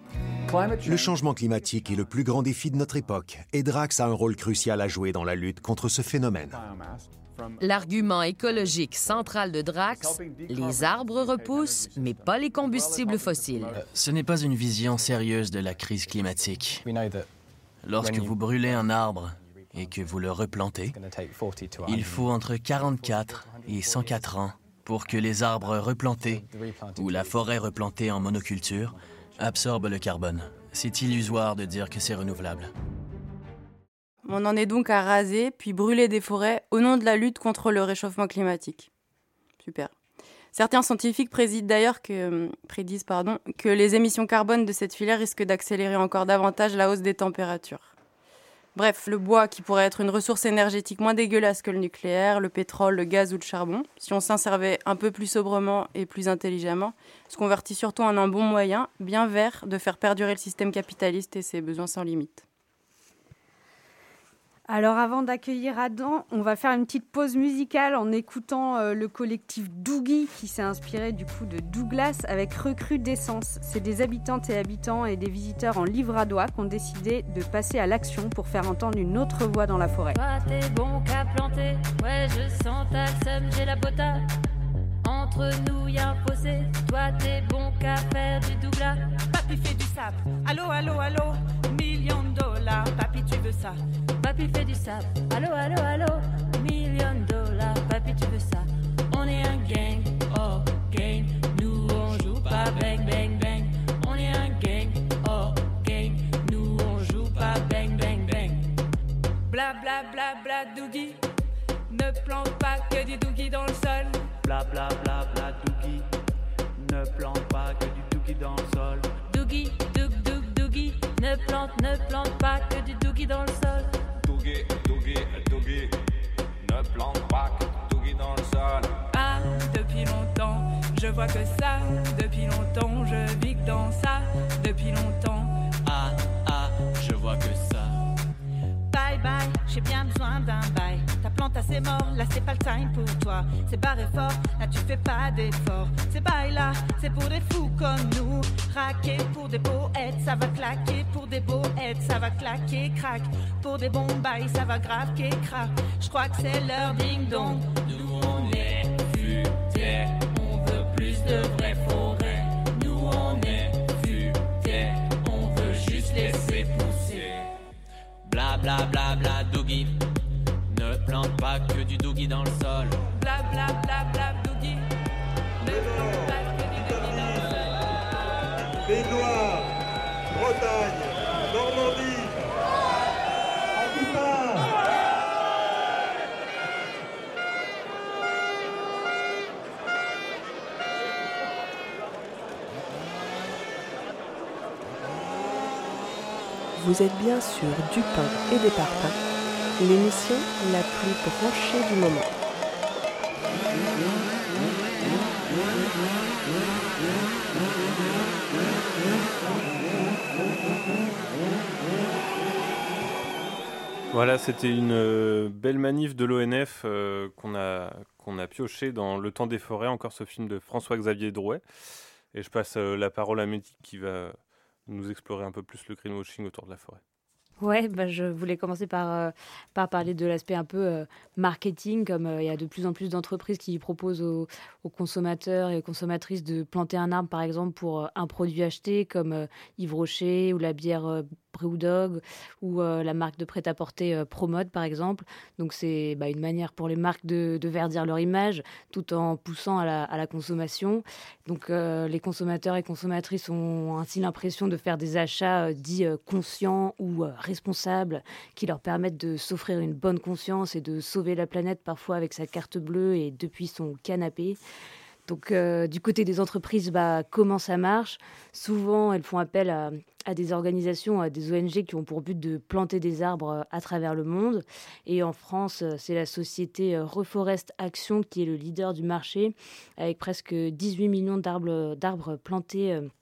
Le changement climatique est le plus grand défi de notre époque et Drax a un rôle crucial à jouer dans la lutte contre ce phénomène. L'argument écologique central de Drax, les arbres repoussent, mais pas les combustibles fossiles. Ce n'est pas une vision sérieuse de la crise climatique. Lorsque vous brûlez un arbre et que vous le replantez, il faut entre quarante-quatre et cent quatre ans pour que les arbres replantés ou la forêt replantée en monoculture absorbent le carbone. C'est illusoire de dire que c'est renouvelable. On en est donc à raser, puis brûler des forêts au nom de la lutte contre le réchauffement climatique. Super. Certains scientifiques prédisent d'ailleurs que, prédisent, pardon, que les émissions carbone de cette filière risquent d'accélérer encore davantage la hausse des températures. Bref, le bois qui pourrait être une ressource énergétique moins dégueulasse que le nucléaire, le pétrole, le gaz ou le charbon, si on s'en servait un peu plus sobrement et plus intelligemment, se convertit surtout en un bon moyen, bien vert, de faire perdurer le système capitaliste et ses besoins sans limite. Alors avant d'accueillir Adam, on va faire une petite pause musicale en écoutant euh, le collectif Doogie qui s'est inspiré du coup de Douglas avec Recrudescence. C'est des habitantes et habitants et des visiteurs en livradois qui ont décidé de passer à l'action pour faire entendre une autre voix dans la forêt. Toi t'es bon qu'à planter, ouais je sens ta seum, j'ai la potade. Entre nous y'a un fossé, toi t'es bon qu'à faire du Douglas. Papy fait du sap, allô allô allô, million de dollars, papy tu veux ça. Papy fait du sap, allô, allô, allô, million de dollars, papy tu veux ça. On est un gang, oh gang, nous on joue pas bang bang bang. On est un gang, oh gang, nous on joue pas bang bang bang. Bla bla bla bla doogie, ne plante pas que du doogie dans le sol. Bla bla bla bla doogie, ne plante pas que du doogie dans le sol. Doogie, doug doug doogie, ne plante, ne plante pas que du doogie dans le sol. Doogie, doogie, doogie, ne plante pas que du doogie dans le sol. Ah, depuis longtemps, je vois que ça. Depuis longtemps, je vis que dans ça. Depuis longtemps. Ah, ah, je vois que ça. Bye bye, j'ai bien besoin d'un bail. Ta plante assez mort, là c'est pas le time pour toi. C'est barré fort, là tu fais pas d'effort. Ces bails là, c'est pour des fous comme nous. Raquer pour des poètes, ça va claquer. Pour des poètes, ça va claquer, crack. Pour des bons bails, ça va grave, crack. Je crois que c'est l'heure ding dong. Nous on est futés, on veut plus de vraies forêts. Nous on est futés, on veut juste laisser pousser. Bla bla bla bla doogie, ne plante pas que du doogie dans le sol. Bla bla bla bla doogie, ne plante pas que du doogie dans le sol. Pays Loire, Bretagne, Normandie, Aquitaine. Vous êtes bien sur Du pain et des parpaings, l'émission la plus branchée du moment. Voilà, c'était une euh, belle manif de l'O N F euh, qu'on a, qu'on a pioché dans Le Temps des forêts, encore ce film de François-Xavier Drouet. Et je passe euh, la parole à Mehdi qui va nous explorer un peu plus le greenwashing autour de la forêt. Ouais, bah je voulais commencer par, euh, par parler de l'aspect un peu euh, marketing, comme euh, il y a de plus en plus d'entreprises qui proposent aux, aux consommateurs et aux consommatrices de planter un arbre, par exemple, pour euh, un produit acheté, comme euh, Yves Rocher ou la bière euh, Brewdog ou euh, la marque de prêt-à-porter euh, Promode, par exemple. Donc c'est bah, une manière pour les marques de, de verdir leur image tout en poussant à la, à la consommation. Donc euh, les consommateurs et consommatrices ont ainsi l'impression de faire des achats euh, dits euh, conscients ou euh, responsables qui leur permettent de s'offrir une bonne conscience et de sauver la planète parfois avec sa carte bleue et depuis son canapé. Donc euh, du côté des entreprises, bah, comment ça marche ? Souvent, elles font appel à, à des organisations, à des O N G qui ont pour but de planter des arbres à travers le monde. Et en France, c'est la société Reforest Action qui est le leader du marché, avec presque dix-huit millions d'arbres, d'arbres plantés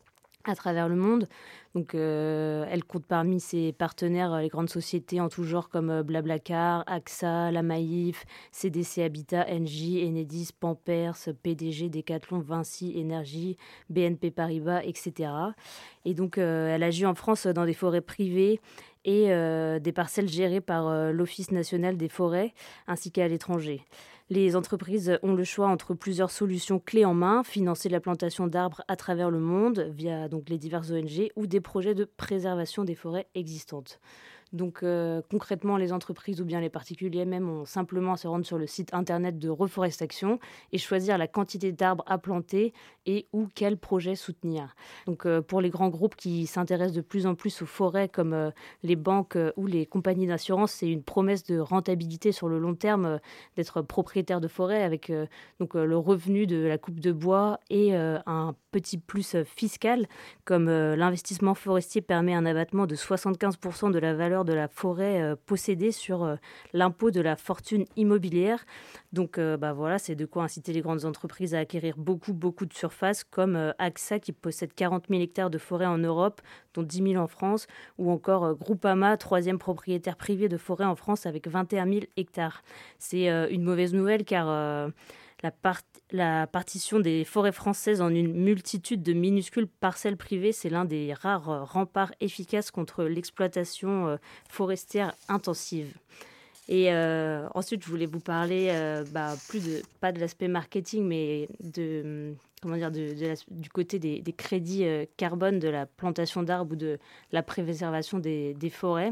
à travers le monde. Donc, euh, elle compte parmi ses partenaires les grandes sociétés en tout genre comme euh, Blablacar, A X A, La Maïf, C D C Habitat, Engie, Enedis, Pampers, P D G, Decathlon, Vinci, Énergie, B N P Paribas, et cetera. Et donc, euh, elle agit en France dans des forêts privées et euh, des parcelles gérées par euh, l'Office national des forêts, ainsi qu'à l'étranger. Les entreprises ont le choix entre plusieurs solutions clés en main, financer la plantation d'arbres à travers le monde via donc, les diverses O N G ou des projets de préservation des forêts existantes. Donc euh, concrètement, les entreprises ou bien les particuliers même ont simplement à se rendre sur le site internet de Reforestation et choisir la quantité d'arbres à planter et ou quel projet soutenir. Donc euh, pour les grands groupes qui s'intéressent de plus en plus aux forêts comme euh, les banques euh, ou les compagnies d'assurance, c'est une promesse de rentabilité sur le long terme euh, d'être propriétaire de forêt avec euh, donc, euh, le revenu de la coupe de bois et euh, un petit plus fiscal comme euh, l'investissement forestier permet un abattement de soixante-quinze pour cent de la valeur de la forêt euh, possédée sur euh, l'impôt de la fortune immobilière. Donc euh, bah voilà, c'est de quoi inciter les grandes entreprises à acquérir beaucoup, beaucoup de surface, comme euh, A X A qui possède quarante mille hectares de forêt en Europe, dont dix mille en France, ou encore euh, Groupama, troisième propriétaire privé de forêt en France avec vingt et un mille hectares. C'est euh, une mauvaise nouvelle car euh, la, part- la partition des forêts françaises en une multitude de minuscules parcelles privées, c'est l'un des rares euh, remparts efficaces contre l'exploitation euh, forestière intensive. Et euh, ensuite, je voulais vous parler euh, bah, plus de, pas de l'aspect marketing, mais de, comment dire, de, de la, du côté des, des crédits euh, carbone, de la plantation d'arbres ou de la préservation des, des forêts.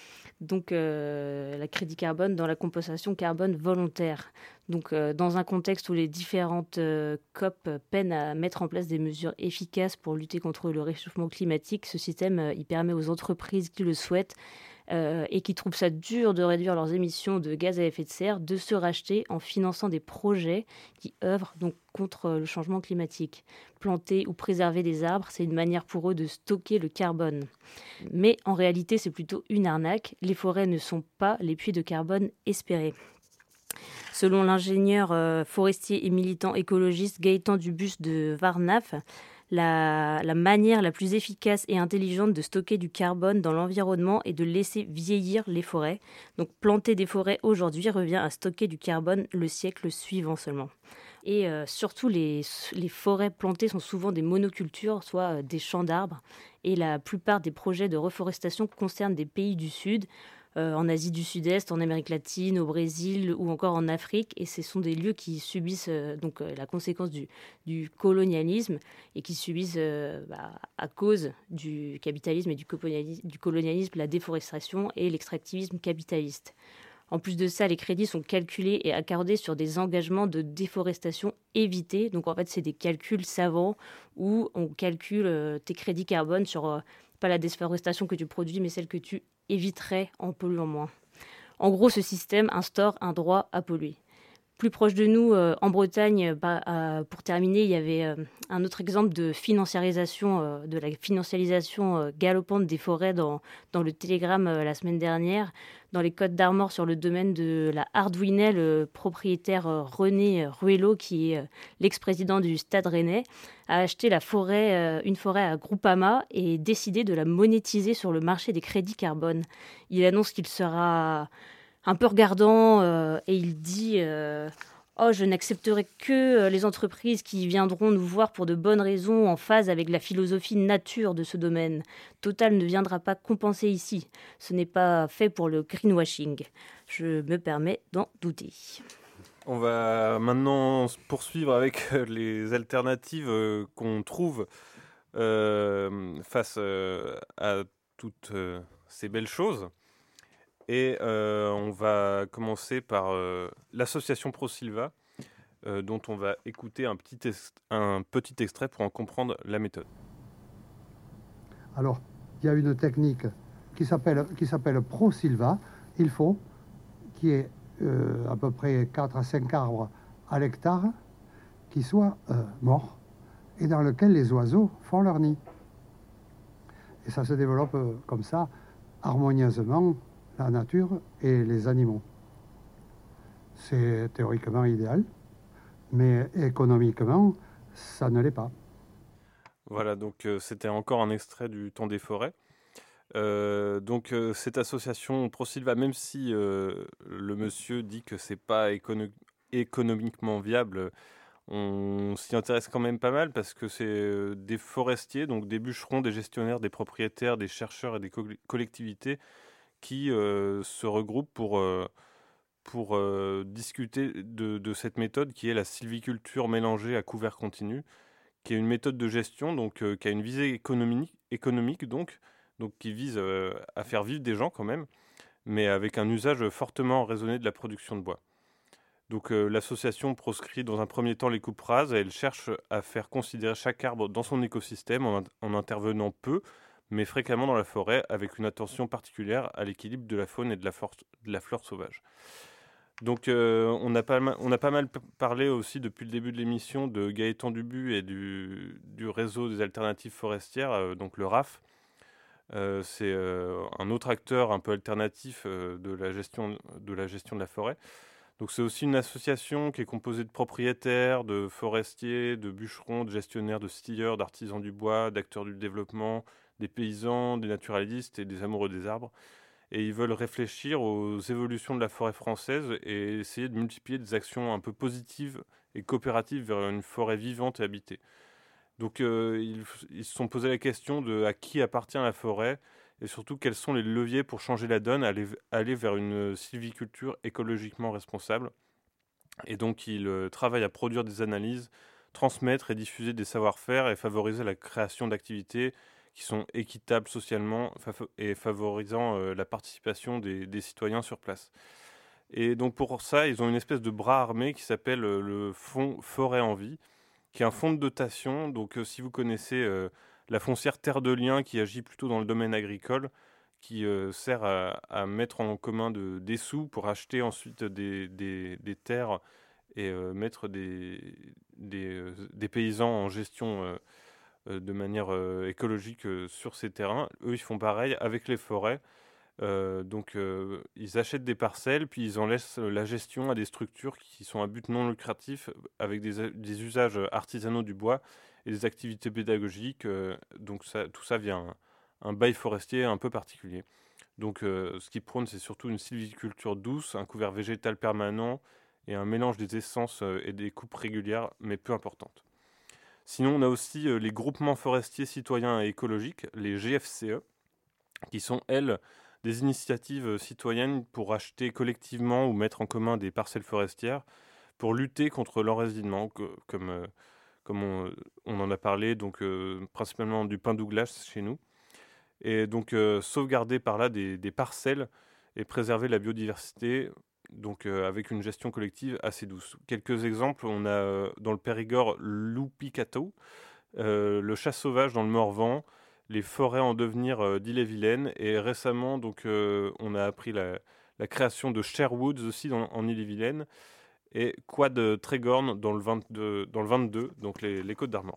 Donc, euh, la crédit carbone dans la compensation carbone volontaire. Donc, euh, dans un contexte où les différentes euh, C O P peinent à mettre en place des mesures efficaces pour lutter contre le réchauffement climatique, ce système, euh, il permet aux entreprises qui le souhaitent euh, et qui trouvent ça dur de réduire leurs émissions de gaz à effet de serre, de se racheter en finançant des projets qui œuvrent donc contre le changement climatique. Planter ou préserver des arbres, c'est une manière pour eux de stocker le carbone. Mais en réalité, c'est plutôt une arnaque. Les forêts ne sont pas les puits de carbone espérés. Selon l'ingénieur euh, forestier et militant écologiste Gaëtan Dubus de Varnaf, la, la manière la plus efficace et intelligente de stocker du carbone dans l'environnement est de laisser vieillir les forêts. Donc planter des forêts aujourd'hui revient à stocker du carbone le siècle suivant seulement. Et euh, surtout, les, les forêts plantées sont souvent des monocultures, soit euh, des champs d'arbres. Et la plupart des projets de reforestation concernent des pays du Sud, euh, en Asie du Sud-Est, en Amérique latine, au Brésil ou encore en Afrique. Et ce sont des lieux qui subissent euh, donc, euh, la conséquence du, du colonialisme et qui subissent, euh, bah, à cause du capitalisme et du colonialisme, du colonialisme, la déforestation et l'extractivisme capitaliste. En plus de ça, les crédits sont calculés et accordés sur des engagements de déforestation évités. Donc en fait, c'est des calculs savants où on calcule euh, tes crédits carbone sur euh, pas la déforestation que tu produis, mais celle que tu éviterais en polluant moins. En gros, ce système instaure un droit à polluer. Plus proche de nous, euh, en Bretagne, bah, euh, pour terminer, il y avait euh, un autre exemple de financiarisation, euh, de la financiarisation euh, galopante des forêts dans, dans le Télégramme euh, la semaine dernière. Dans les Côtes d'Armor, sur le domaine de la Hardwinnet, le propriétaire euh, René Ruello, qui est euh, l'ex-président du Stade Rennais, a acheté la forêt, euh, une forêt à Groupama et décidé de la monétiser sur le marché des crédits carbone. Il annonce qu'il sera un peu regardant euh, et il dit euh, « Oh, je n'accepterai que les entreprises qui viendront nous voir pour de bonnes raisons en phase avec la philosophie nature de ce domaine. Total ne viendra pas compenser ici. Ce n'est pas fait pour le greenwashing. Je me permets d'en douter. » On va maintenant poursuivre avec les alternatives euh, qu'on trouve euh, face euh, à toutes euh, ces belles choses. Et euh, on va commencer par euh, l'association ProSilva, euh, dont on va écouter un petit, ex- un petit extrait pour en comprendre la méthode. Alors, il y a une technique qui s'appelle, qui s'appelle ProSilva. Il faut qu'il y ait euh, à peu près quatre à cinq arbres à l'hectare qui soient euh, morts et dans lesquels les oiseaux font leur nid. Et ça se développe euh, comme ça, harmonieusement, la nature et les animaux. C'est théoriquement idéal, mais économiquement, ça ne l'est pas. Voilà, donc euh, c'était encore un extrait du Temps des forêts. Euh, donc euh, cette association ProSilva, même si euh, le monsieur dit que c'est pas écono- économiquement viable, on s'y intéresse quand même pas mal parce que c'est euh, des forestiers, donc des bûcherons, des gestionnaires, des propriétaires, des chercheurs et des co- collectivités qui euh, se regroupent pour, euh, pour euh, discuter de, de cette méthode qui est la sylviculture mélangée à couvert continu, qui est une méthode de gestion donc, euh, qui a une visée économique, économique donc, donc qui vise euh, à faire vivre des gens quand même, mais avec un usage fortement raisonné de la production de bois. Donc euh, l'association proscrit dans un premier temps les coupes rases et elle cherche à faire considérer chaque arbre dans son écosystème en, en intervenant peu, mais fréquemment dans la forêt, avec une attention particulière à l'équilibre de la faune et de la, for- de la flore sauvage. Donc euh, on, a pas mal, on a pas mal parlé aussi depuis le début de l'émission de Gaëtan Dubu et du, du réseau des alternatives forestières, euh, donc le R A F. Euh, c'est euh, un autre acteur un peu alternatif euh, de, la gestion, de la gestion de la forêt. Donc c'est aussi une association qui est composée de propriétaires, de forestiers, de bûcherons, de gestionnaires, de stilleurs, d'artisans du bois, d'acteurs du développement, des paysans, des naturalistes et des amoureux des arbres. Et ils veulent réfléchir aux évolutions de la forêt française et essayer de multiplier des actions un peu positives et coopératives vers une forêt vivante et habitée. Donc euh, ils, ils se sont posé la question de à qui appartient la forêt et surtout quels sont les leviers pour changer la donne, aller, aller vers une sylviculture écologiquement responsable. Et donc ils euh, travaillent à produire des analyses, transmettre et diffuser des savoir-faire et favoriser la création d'activités qui sont équitables socialement et favorisant euh, la participation des, des citoyens sur place. Et donc pour ça, ils ont une espèce de bras armé qui s'appelle euh, le Fonds Forêt en Vie, qui est un fonds de dotation. Donc euh, si vous connaissez euh, la foncière Terre de Liens, qui agit plutôt dans le domaine agricole, qui euh, sert à, à mettre en commun de, des sous pour acheter ensuite des, des, des terres et euh, mettre des, des, euh, des paysans en gestion euh, euh, de manière euh, écologique euh, sur ces terrains. Eux, ils font pareil avec les forêts. Euh, donc euh, ils achètent des parcelles, puis ils en laissent la gestion à des structures qui sont à but non lucratif, avec des, des usages artisanaux du bois et des activités pédagogiques. Euh, donc ça, tout ça via un, un bail forestier un peu particulier. Donc euh, ce qu'ils prônent, c'est surtout une sylviculture douce, un couvert végétal permanent et un mélange des essences euh, et des coupes régulières, mais peu importantes. Sinon, on a aussi euh, les groupements forestiers citoyens et écologiques, les G F C E, qui sont, elles, des initiatives citoyennes pour acheter collectivement ou mettre en commun des parcelles forestières pour lutter contre l'enracinement, comme, euh, comme on, on en a parlé, donc euh, principalement du pin Douglas chez nous, et donc euh, sauvegarder par là des, des parcelles et préserver la biodiversité, donc euh, avec une gestion collective assez douce. Quelques exemples, on a euh, dans le Périgord l'Oupicato, euh, le chat sauvage dans le Morvan, les forêts en devenir euh, d'Ille-et-Vilaine, et récemment donc euh, on a appris la, la création de Sherwoods aussi dans, en Ille-et-Vilaine, et Quad Trégorne dans le vingt-deux, dans le vingt-deux, donc les, les Côtes d'Armor.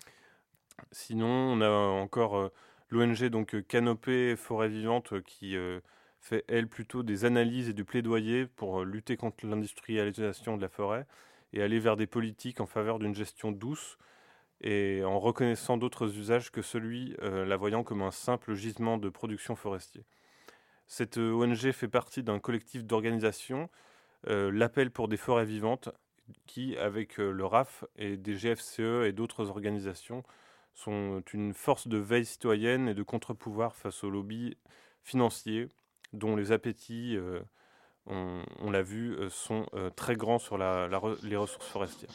Sinon, on a encore euh, l'O N G donc Canopée Forêt Vivante euh, qui euh, fait elle plutôt des analyses et du plaidoyer pour euh, lutter contre l'industrialisation de la forêt et aller vers des politiques en faveur d'une gestion douce, et en reconnaissant d'autres usages que celui, euh, la voyant comme un simple gisement de production forestier. Cette euh, O N G fait partie d'un collectif d'organisation, euh, l'Appel pour des forêts vivantes, qui, avec euh, le R A F et des G F C E et d'autres organisations, sont une force de veille citoyenne et de contre-pouvoir face aux lobbies financiers, dont les appétits, euh, on, on l'a vu, euh, sont euh, très grands sur la, la, les ressources forestières.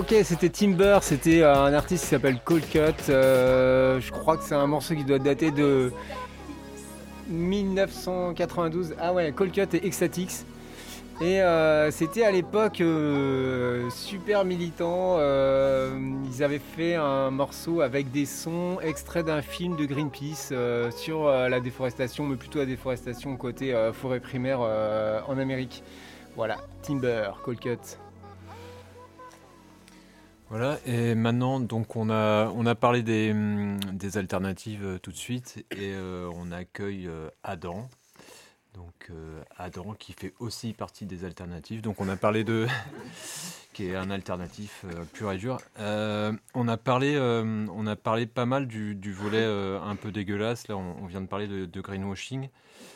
ok, c'était Timber, c'était un artiste qui s'appelle Cold Cut. Euh, je crois que c'est un morceau qui doit dater de dix-neuf cent quatre-vingt-douze. Ah ouais, Cold Cut et Ecstatics. Et euh, c'était à l'époque euh, super militant. Euh, ils avaient fait un morceau avec des sons extraits d'un film de Greenpeace euh, sur euh, la déforestation, mais plutôt la déforestation côté euh, forêt primaire euh, en Amérique. Voilà, Timber, Cold Cut. Voilà, et maintenant, donc on a, on a parlé des, des alternatives euh, tout de suite, et euh, on accueille euh, Adam. Donc euh, Adam qui fait aussi partie des alternatives. Donc on a parlé de... qui est un alternatif euh, pur et dur. Euh, on, a parlé, euh, on a parlé pas mal du, du volet euh, un peu dégueulasse. Là, on, on vient de parler de, de greenwashing.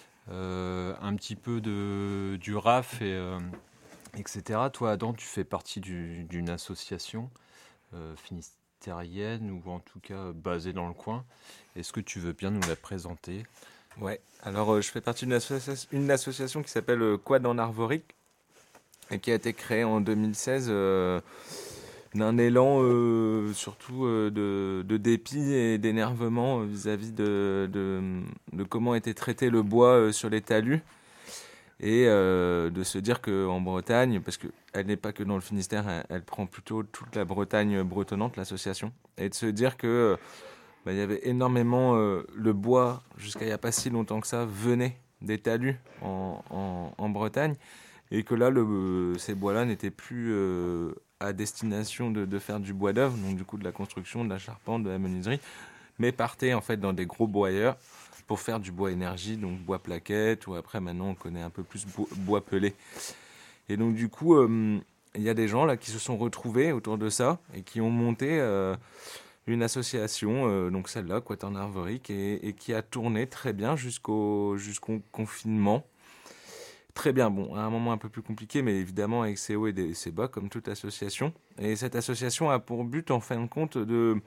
Euh, un petit peu de, du R A F, et, euh, et cetera. Toi, Adam, tu fais partie du, d'une association euh, finistérienne, ou en tout cas basée dans le coin. Est-ce que tu veux bien nous la présenter ? Ouais, alors euh, je fais partie d'une associa- une association qui s'appelle euh, Quad en Arvorique, et qui a été créée en deux mille seize euh, d'un élan euh, surtout euh, de, de dépit et d'énervement vis-à-vis de, de, de comment était traité le bois euh, sur les talus, et euh, de se dire qu'en Bretagne, parce qu'elle n'est pas que dans le Finistère, elle, elle prend plutôt toute la Bretagne bretonnante, l'association, et de se dire que bah, il y avait énormément euh, le bois, jusqu'à il n'y a pas si longtemps que ça, venait des talus en, en, en Bretagne, et que là, le, euh, ces bois-là n'étaient plus euh, à destination de, de faire du bois d'œuvre, donc du coup de la construction, de la charpente, de la menuiserie, mais partaient en fait dans des gros boyeurs pour faire du bois énergie, donc bois plaquette, ou après maintenant on connaît un peu plus bois, bois pelé. Et donc du coup, euh, il y a des gens là qui se sont retrouvés autour de ça, et qui ont monté... Euh, une association, euh, donc celle-là, Quad en Arvorique, et, et qui a tourné très bien jusqu'au, jusqu'au confinement. Très bien, bon, à un moment un peu plus compliqué, mais évidemment avec ses hauts et des, ses bas, comme toute association. Et cette association a pour but, en fin de compte, de...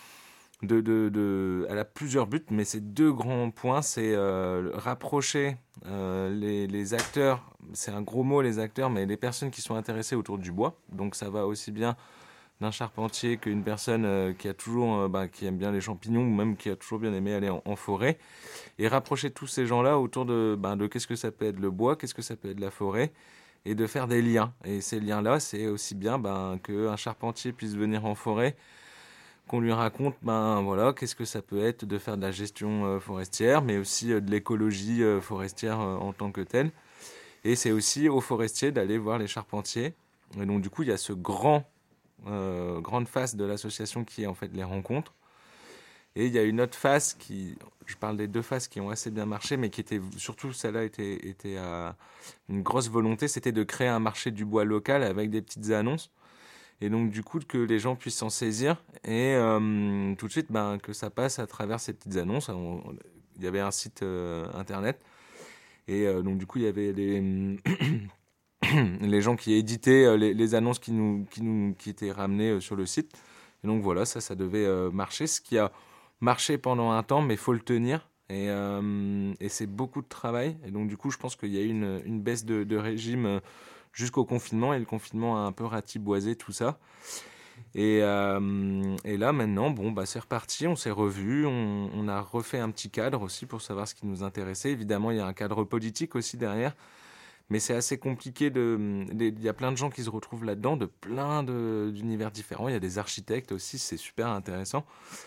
de, de, de elle a plusieurs buts, mais ces deux grands points, c'est euh, rapprocher euh, les, les acteurs, c'est un gros mot les acteurs, mais les personnes qui sont intéressées autour du bois. Donc ça va aussi bien d'un charpentier qu'une personne euh, qui a toujours, euh, bah, qui aime bien les champignons, ou même qui a toujours bien aimé aller en, en forêt, et rapprocher tous ces gens-là autour de, bah, de qu'est-ce que ça peut être le bois, qu'est-ce que ça peut être la forêt, et de faire des liens. Et ces liens-là, c'est aussi bien bah, qu'un charpentier puisse venir en forêt, qu'on lui raconte ben, voilà, qu'est-ce que ça peut être de faire de la gestion euh, forestière, mais aussi euh, de l'écologie euh, forestière euh, en tant que telle. Et c'est aussi aux forestiers d'aller voir les charpentiers. Et donc du coup, il y a ce grand Euh, grande face de l'association qui est en fait les rencontres, et il y a une autre face qui, je parle des deux faces qui ont assez bien marché, mais qui était surtout, celle-là était, était à une grosse volonté, c'était de créer un marché du bois local avec des petites annonces, et donc du coup que les gens puissent s'en saisir, et euh, tout de suite ben, que ça passe à travers ces petites annonces. On, on, il y avait un site euh, internet, et euh, donc du coup il y avait les les gens qui éditaient euh, les, les annonces qui, nous, qui, nous, qui étaient ramenées euh, sur le site. Et donc voilà, ça, ça devait euh, marcher. Ce qui a marché pendant un temps, mais il faut le tenir. Et, euh, et c'est beaucoup de travail. Et donc du coup, je pense qu'il y a eu une, une baisse de, de régime euh, jusqu'au confinement. Et le confinement a un peu ratiboisé tout ça. Et, euh, et là, maintenant, bon, bah, c'est reparti. On s'est revus. On, on a refait un petit cadre aussi pour savoir ce qui nous intéressait. Évidemment, il y a un cadre politique aussi derrière. Mais c'est assez compliqué. De, il y a plein de gens qui se retrouvent là-dedans, de plein de, d'univers différents. Il y a des architectes aussi, c'est super intéressant.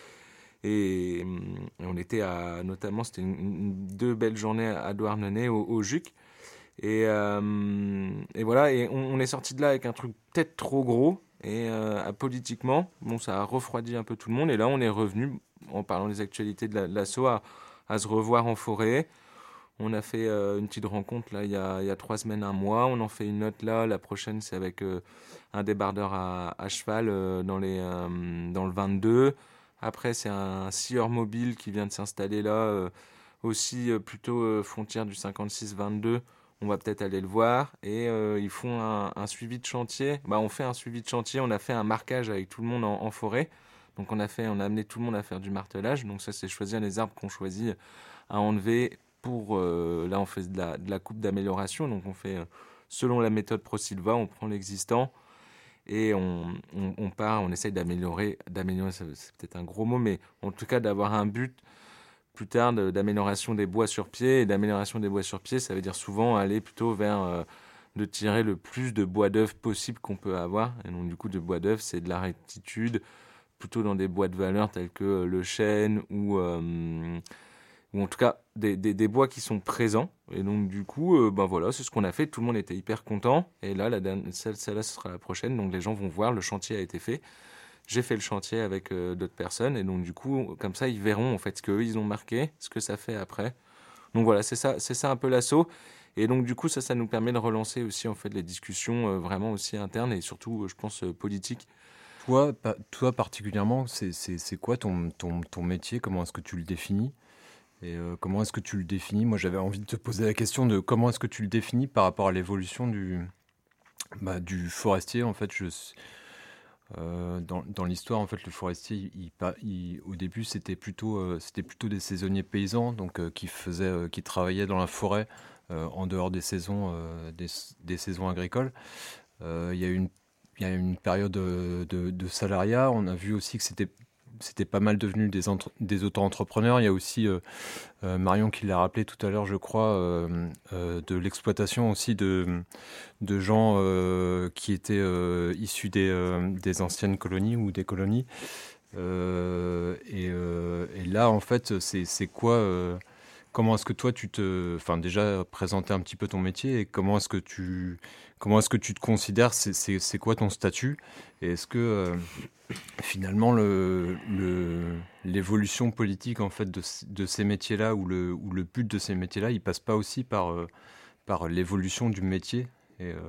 Et, et on était à, notamment, c'était une, une, deux belles journées à Douarnenez, au, au Juc. Et, euh, et voilà, et on, on est sorti de là avec un truc peut-être trop gros. Et euh, politiquement, bon, ça a refroidi un peu tout le monde. Et là, on est revenu, en parlant des actualités de, la, de l'asso, à, à se revoir en forêt. On a fait euh, une petite rencontre là, il y a, il y a trois semaines, un mois. On en fait une autre là. La prochaine, c'est avec euh, un débardeur à, à cheval euh, dans, les, euh, dans le vingt-deux. Après, c'est un scieur mobile qui vient de s'installer là, euh, aussi euh, plutôt euh, frontière du cinquante-six vingt-deux. On va peut-être aller le voir. Et euh, ils font un, un suivi de chantier. Bah, on fait un suivi de chantier. On a fait un marquage avec tout le monde en, en forêt. Donc on a, fait, on a amené tout le monde à faire du martelage. Donc ça, c'est choisir les arbres qu'on choisit à enlever. Pour, euh, là, on fait de la, de la coupe d'amélioration. Donc on fait, euh, selon la méthode ProSilva, on prend l'existant Et on, on, on part, on essaye d'améliorer, d'améliorer, c'est peut-être un gros mot, mais en tout cas d'avoir un but plus tard de, d'amélioration des bois sur pied. Et d'amélioration des bois sur pied, ça veut dire souvent aller plutôt vers euh, de tirer le plus de bois d'œuvre possible qu'on peut avoir. Et donc du coup, de bois d'œuvre, c'est de la rectitude, plutôt dans des bois de valeur tels que euh, le chêne ou... Euh, ou en tout cas des, des, des bois qui sont présents. Et donc du coup, euh, ben voilà, c'est ce qu'on a fait. Tout le monde était hyper content. Et là, la dernière, celle, celle-là, ce sera la prochaine. Donc les gens vont voir, le chantier a été fait. J'ai fait le chantier avec euh, d'autres personnes. Et donc du coup, comme ça, ils verront en fait ce qu'eux, ils ont marqué, ce que ça fait après. Donc voilà, c'est ça, c'est ça un peu l'assaut. Et donc du coup, ça, ça nous permet de relancer aussi en fait les discussions euh, vraiment aussi internes et surtout, euh, je pense, euh, politiques. Toi, pa- toi particulièrement, c'est, c'est, c'est quoi ton, ton, ton métier? Comment est-ce que tu le définis? Et euh, comment est-ce que tu le définis? Moi, j'avais envie de te poser la question de comment est-ce que tu le définis par rapport à l'évolution du, bah, du forestier. En fait, je, euh, dans, dans l'histoire, en fait, le forestier, il, il, il, au début, c'était plutôt, euh, c'était plutôt des saisonniers paysans, donc euh, qui faisaient, euh, qui travaillaient dans la forêt euh, en dehors des saisons, euh, des, des saisons agricoles. Euh, il y a eu une, il y a eu une période de, de, de salariat. On a vu aussi que c'était C'était pas mal devenu des, entre- des auto-entrepreneurs. Il y a aussi, euh, euh, Marion qui l'a rappelé tout à l'heure, je crois, euh, euh, de l'exploitation aussi de, de gens euh, qui étaient euh, issus des, euh, des anciennes colonies ou des colonies. Euh, et, euh, et là, en fait, c'est, c'est quoi euh, comment est-ce que toi, tu te... Enfin, déjà, présenter un petit peu ton métier et comment est-ce que tu, comment est-ce que tu te considères? C'est, c'est, c'est quoi ton statut? Et est-ce que... euh, finalement, le, le, l'évolution politique en fait de, de ces métiers-là ou le, ou le but de ces métiers-là, il passe pas aussi par, euh, par l'évolution du métier et euh,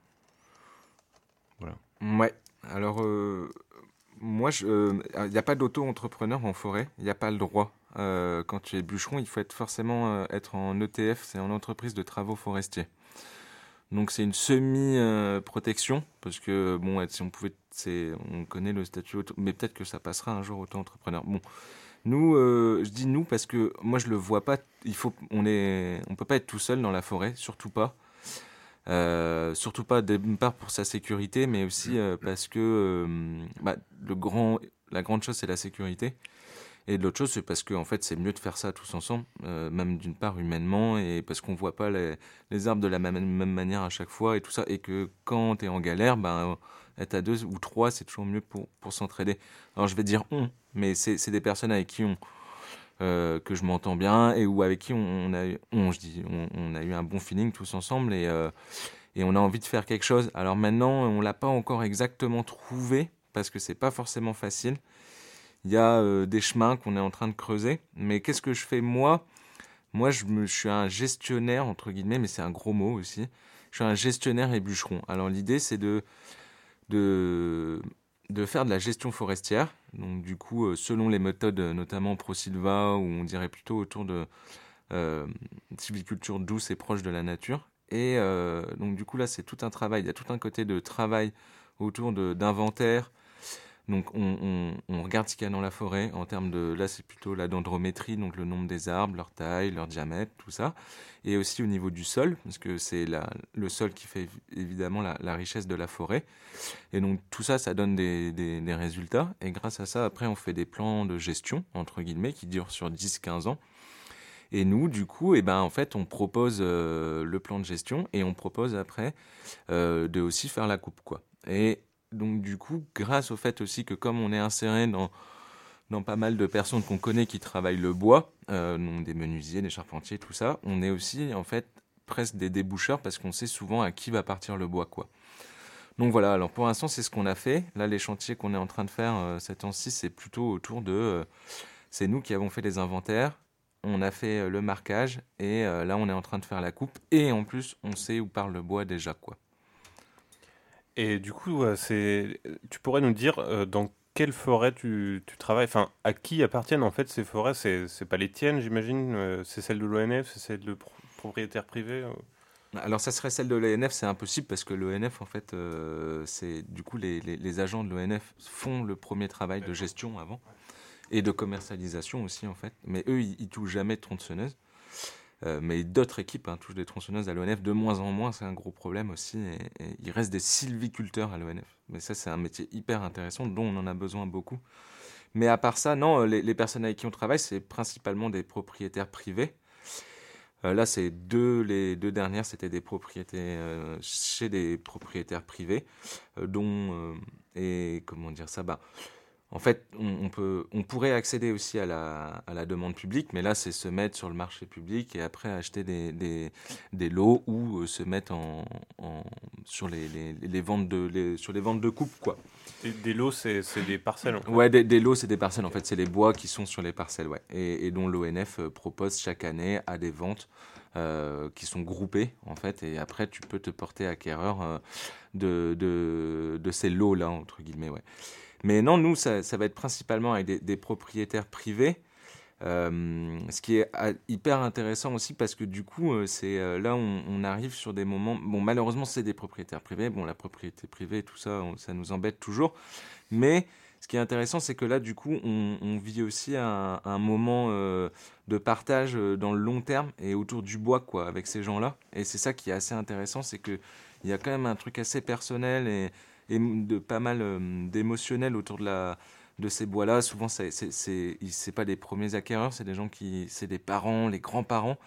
voilà. Ouais. Alors, euh, moi, il euh, n'y a pas d'auto-entrepreneur en forêt. Il n'y a pas le droit. Euh, quand tu es bûcheron, il faut être forcément euh, être en E T F, c'est en entreprise de travaux forestiers. Donc c'est une semi-protection, parce que bon, si on pouvait, c'est, on connaît le statut, auto, mais peut-être que ça passera un jour auto-entrepreneur. Bon, nous, euh, je dis nous parce que moi je le vois pas. Il faut, on est, on peut pas être tout seul dans la forêt, surtout pas. Euh, surtout pas d'une part pour sa sécurité, mais aussi euh, parce que euh, bah, le grand, la grande chose c'est la sécurité. Et de l'autre chose, c'est parce que en fait, c'est mieux de faire ça tous ensemble, euh, même d'une part humainement, et parce qu'on voit pas les, les arbres de la même, même manière à chaque fois, et tout ça, et que quand tu es en galère, ben, être à deux ou trois, c'est toujours mieux pour, pour s'entraider. Alors je vais dire on, mais c'est, c'est des personnes avec qui on, euh, que je m'entends bien, et ou avec qui on, on a eu, on, je dis, on, on a eu un bon feeling tous ensemble, et, euh, et on a envie de faire quelque chose. Alors maintenant, on l'a pas encore exactement trouvé, parce que c'est pas forcément facile. Il y a euh, des chemins qu'on est en train de creuser. Mais qu'est-ce que je fais moi? Moi, je, me, je suis un gestionnaire, entre guillemets, mais c'est un gros mot aussi. Je suis un gestionnaire et bûcheron. Alors l'idée, c'est de, de, de faire de la gestion forestière. Donc du coup, euh, selon les méthodes, notamment ProSilva, où on dirait plutôt autour de euh, sylviculture douce et proche de la nature. Et euh, donc du coup, là, c'est tout un travail. Il y a tout un côté de travail autour de, d'inventaire. Donc on, on, on regarde ce qu'il y a dans la forêt en termes de... Là, c'est plutôt la dendrométrie, donc le nombre des arbres, leur taille, leur diamètre, tout ça. Et aussi au niveau du sol, parce que c'est la, le sol qui fait évidemment la, la richesse de la forêt. Et donc tout ça, ça donne des, des, des résultats. Et grâce à ça, après, on fait des plans de gestion, entre guillemets, qui durent sur dix à quinze ans. Et nous, du coup, eh ben, en fait, on propose euh, le plan de gestion et on propose après euh, de aussi faire la coupe, quoi. Et donc du coup, grâce au fait aussi que comme on est inséré dans, dans pas mal de personnes qu'on connaît qui travaillent le bois, euh, donc des menuisiers, des charpentiers, tout ça, on est aussi en fait presque des déboucheurs parce qu'on sait souvent à qui va partir le bois, quoi. Donc voilà, alors pour l'instant c'est ce qu'on a fait. Là les chantiers qu'on est en train de faire euh, ces temps-ci, c'est plutôt autour de... Euh, c'est nous qui avons fait les inventaires, on a fait euh, le marquage et euh, là on est en train de faire la coupe et en plus on sait où part le bois déjà, quoi. Et du coup, c'est... tu pourrais nous dire euh, dans quelle forêt tu, tu travailles, enfin, à qui appartiennent en fait ces forêts? C'est, c'est pas les tiennes, j'imagine, euh, c'est celles de l'O N F, c'est celles de pro- propriétaires privés euh... Alors ça serait celle de l'O N F, c'est impossible parce que l'O N F, en fait, euh, c'est du coup les, les, les agents de l'O N F font le premier travail de gestion avant et de commercialisation aussi, en fait. Mais eux, ils, ils touchent jamais de tronçonneuse. Euh, mais d'autres équipes hein, touchent des tronçonneuses à l'O N F de moins en moins, c'est un gros problème aussi. Et, et il reste des sylviculteurs à l'O N F. Mais ça, c'est un métier hyper intéressant dont on en a besoin beaucoup. Mais à part ça, non, les, les personnes avec qui on travaille, c'est principalement des propriétaires privés. Euh, là, c'est deux, les deux dernières, c'était des propriétés euh, chez des propriétaires privés, euh, dont euh, et comment dire ça, bah, en fait, on, on peut, on pourrait accéder aussi à la, à la demande publique, mais là, c'est se mettre sur le marché public et après acheter des, des, des lots ou euh, se mettre en, en, sur les, les, les ventes de, les, sur les ventes de coupe, quoi. Des, des lots, c'est, c'est des parcelles. En fait. Ouais, des, des lots, c'est des parcelles. En fait, c'est les bois qui sont sur les parcelles, ouais, et, et dont l'O N F propose chaque année à des ventes euh, qui sont groupées, en fait, et après, tu peux te porter acquéreur euh, de, de, de ces lots-là, entre guillemets, ouais. Mais non, nous, ça, ça va être principalement avec des, des propriétaires privés, euh, ce qui est à, hyper intéressant aussi parce que du coup, euh, c'est euh, là on, on arrive sur des moments. Bon, malheureusement, c'est des propriétaires privés. Bon, la propriété privée, tout ça, on, ça nous embête toujours. Mais ce qui est intéressant, c'est que là, du coup, on, on vit aussi un, un moment euh, de partage dans le long terme et autour du bois, quoi, avec ces gens-là. Et c'est ça qui est assez intéressant, c'est que il y a quand même un truc assez personnel et et de pas mal euh, d'émotionnel autour de la de ces bois-là. Souvent, c'est c'est c'est c'est pas des premiers acquéreurs, c'est des gens qui c'est des parents, les grands-parents.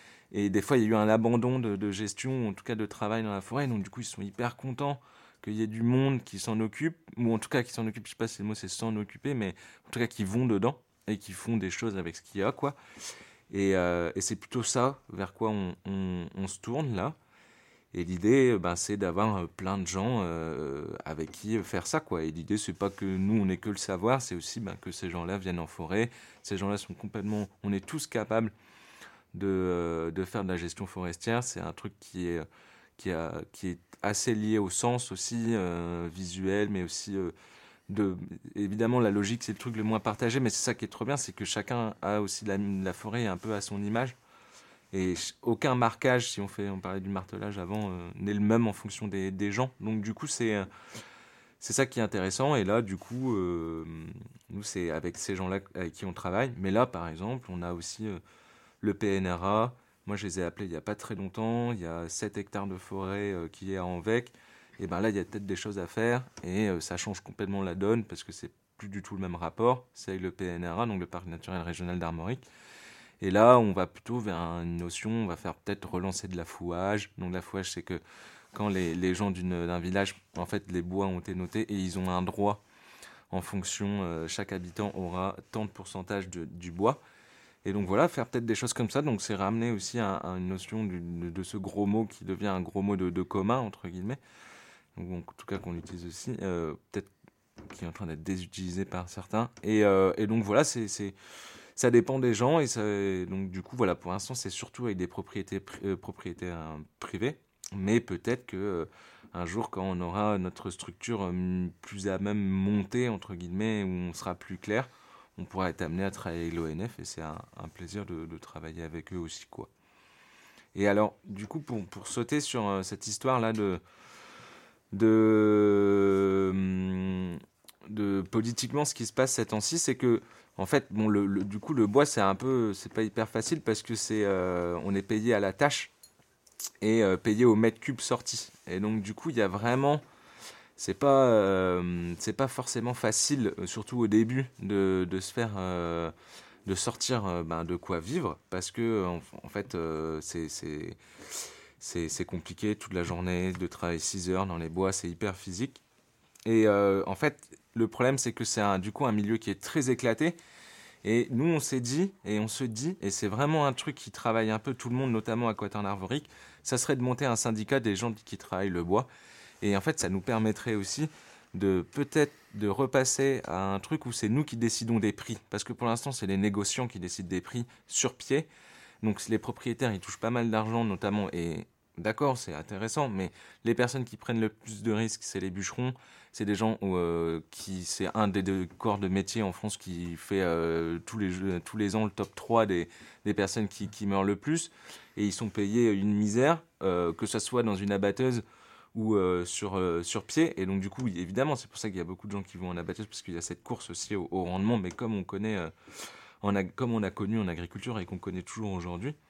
Et des fois, il y a eu un abandon de, de gestion, ou en tout cas de travail dans la forêt. Donc, du coup, ils sont hyper contents qu'il y ait du monde qui s'en occupe, ou en tout cas qui s'en occupe. Je sais pas si le mot c'est s'en occuper, mais en tout cas qui vont dedans et qui font des choses avec ce qu'il y a, quoi. Et, euh, et c'est plutôt ça vers quoi on, on, on se tourne là. Et l'idée, ben, c'est d'avoir plein de gens euh, avec qui faire ça, quoi. Et l'idée, c'est pas que nous, on ait que le savoir, c'est aussi ben, que ces gens-là viennent en forêt. Ces gens-là sont complètement... On est tous capables de, euh, de faire de la gestion forestière. C'est un truc qui est, qui a, qui est assez lié au sens aussi, euh, visuel, mais aussi... Euh, de, évidemment, la logique, c'est le truc le moins partagé, mais c'est ça qui est trop bien, c'est que chacun a aussi la, la forêt un peu à son image. Et aucun marquage, si on fait, on parlait du martelage avant, euh, n'est le même en fonction des, des gens. Donc du coup, c'est, c'est ça qui est intéressant. Et là, du coup, euh, nous, c'est avec ces gens-là avec qui on travaille. Mais là, par exemple, on a aussi euh, le P N R A. Moi, je les ai appelés il n'y a pas très longtemps. Il y a sept hectares de forêt euh, qui est à Anvec. Et ben là, il y a peut-être des choses à faire. Et euh, ça change complètement la donne parce que c'est plus du tout le même rapport. C'est avec le P N R A, donc le Parc naturel régional d'Armorique. Et là, on va plutôt vers une notion, on va faire peut-être relancer de l'affouage. Donc l'affouage, c'est que quand les, les gens d'une, d'un village, en fait, les bois ont été notés et ils ont un droit en fonction, euh, chaque habitant aura tant de pourcentage de, du bois. Et donc voilà, faire peut-être des choses comme ça. Donc c'est ramener aussi à, à une notion du, de, de ce gros mot qui devient un gros mot de, de commun, entre guillemets. Donc, en tout cas, qu'on utilise aussi. Euh, peut-être qui est en train d'être désutilisé par certains. Et, euh, et donc voilà, c'est... c'est ça dépend des gens et ça, donc du coup voilà, pour l'instant c'est surtout avec des propriétés euh, propriétaires euh, privés, mais peut-être que euh, un jour quand on aura notre structure euh, plus à même montée entre guillemets, où on sera plus clair, on pourra être amené à travailler avec l'O N F et c'est un, un plaisir de, de travailler avec eux aussi, quoi. Et alors du coup pour, pour sauter sur euh, cette histoire là de de de politiquement ce qui se passe ces temps-ci, c'est que en fait, bon, le, le, du coup, le bois, c'est un peu, c'est pas hyper facile parce que c'est, euh, on est payé à la tâche et euh, payé au mètre cube sorti. Et donc, du coup, il y a vraiment, c'est pas, euh, c'est pas forcément facile, surtout au début, de, de se faire, euh, de sortir, euh, ben, de quoi vivre, parce que en, en fait, euh, c'est, c'est, c'est, c'est compliqué toute la journée de travailler six heures dans les bois, c'est hyper physique. Et euh, en fait, le problème, c'est que c'est un, du coup un milieu qui est très éclaté. Et nous, on s'est dit, et on se dit, et c'est vraiment un truc qui travaille un peu tout le monde, notamment à Quatern Arvorique, ça serait de monter un syndicat des gens qui travaillent le bois. Et en fait, ça nous permettrait aussi de peut-être de repasser à un truc où c'est nous qui décidons des prix. Parce que pour l'instant, c'est les négociants qui décident des prix sur pied. Donc les propriétaires, ils touchent pas mal d'argent, notamment, et d'accord, c'est intéressant, mais les personnes qui prennent le plus de risques, c'est les bûcherons. C'est des gens euh, qui, c'est un des deux corps de métier en France qui fait euh, tous, les, tous les ans le top trois des, des personnes qui, qui meurent le plus. Et ils sont payés une misère, euh, que ce soit dans une abatteuse ou euh, sur, euh, sur pied. Et donc du coup, évidemment, c'est pour ça qu'il y a beaucoup de gens qui vont en abatteuse, parce qu'il y a cette course aussi au, au rendement. Mais comme on connaît, euh, en a, comme on a connu en agriculture et qu'on connaît toujours aujourd'hui,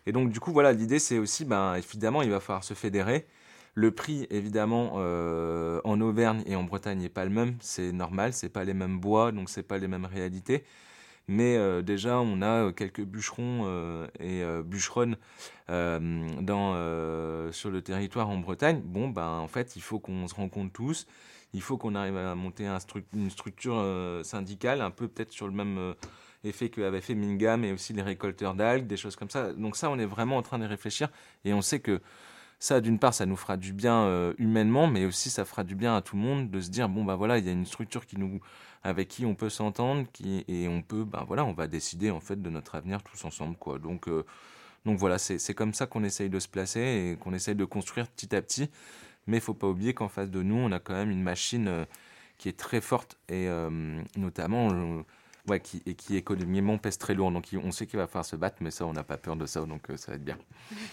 Et donc, du coup, voilà, l'idée, c'est aussi, ben, évidemment, il va falloir se fédérer. Le prix, évidemment, euh, en Auvergne et en Bretagne n'est pas le même. C'est normal, c'est pas les mêmes bois, donc c'est pas les mêmes réalités. Mais euh, déjà, on a quelques bûcherons euh, et euh, bûcheronnes euh, dans, euh, sur le territoire en Bretagne. Bon, ben, en fait, il faut qu'on se rencontre tous. Il faut qu'on arrive à monter un stru- une structure euh, syndicale, un peu peut-être sur le même euh, effet qu'avait fait Mingam et aussi les récolteurs d'algues, des choses comme ça. Donc ça, on est vraiment en train de réfléchir. Et on sait que ça, d'une part, ça nous fera du bien euh, humainement, mais aussi ça fera du bien à tout le monde de se dire, bon, ben voilà, il y a une structure qui nous... avec qui on peut s'entendre, qui, et on peut, ben voilà, on va décider en fait de notre avenir tous ensemble, quoi. Donc, euh, donc voilà, c'est, c'est comme ça qu'on essaye de se placer et qu'on essaye de construire petit à petit. Mais il ne faut pas oublier qu'en face de nous, on a quand même une machine euh, qui est très forte et euh, notamment, euh, ouais, qui, et qui économiquement pèse très lourd. Donc on sait qu'il va falloir se battre, mais ça, on n'a pas peur de ça, donc euh, ça va être bien.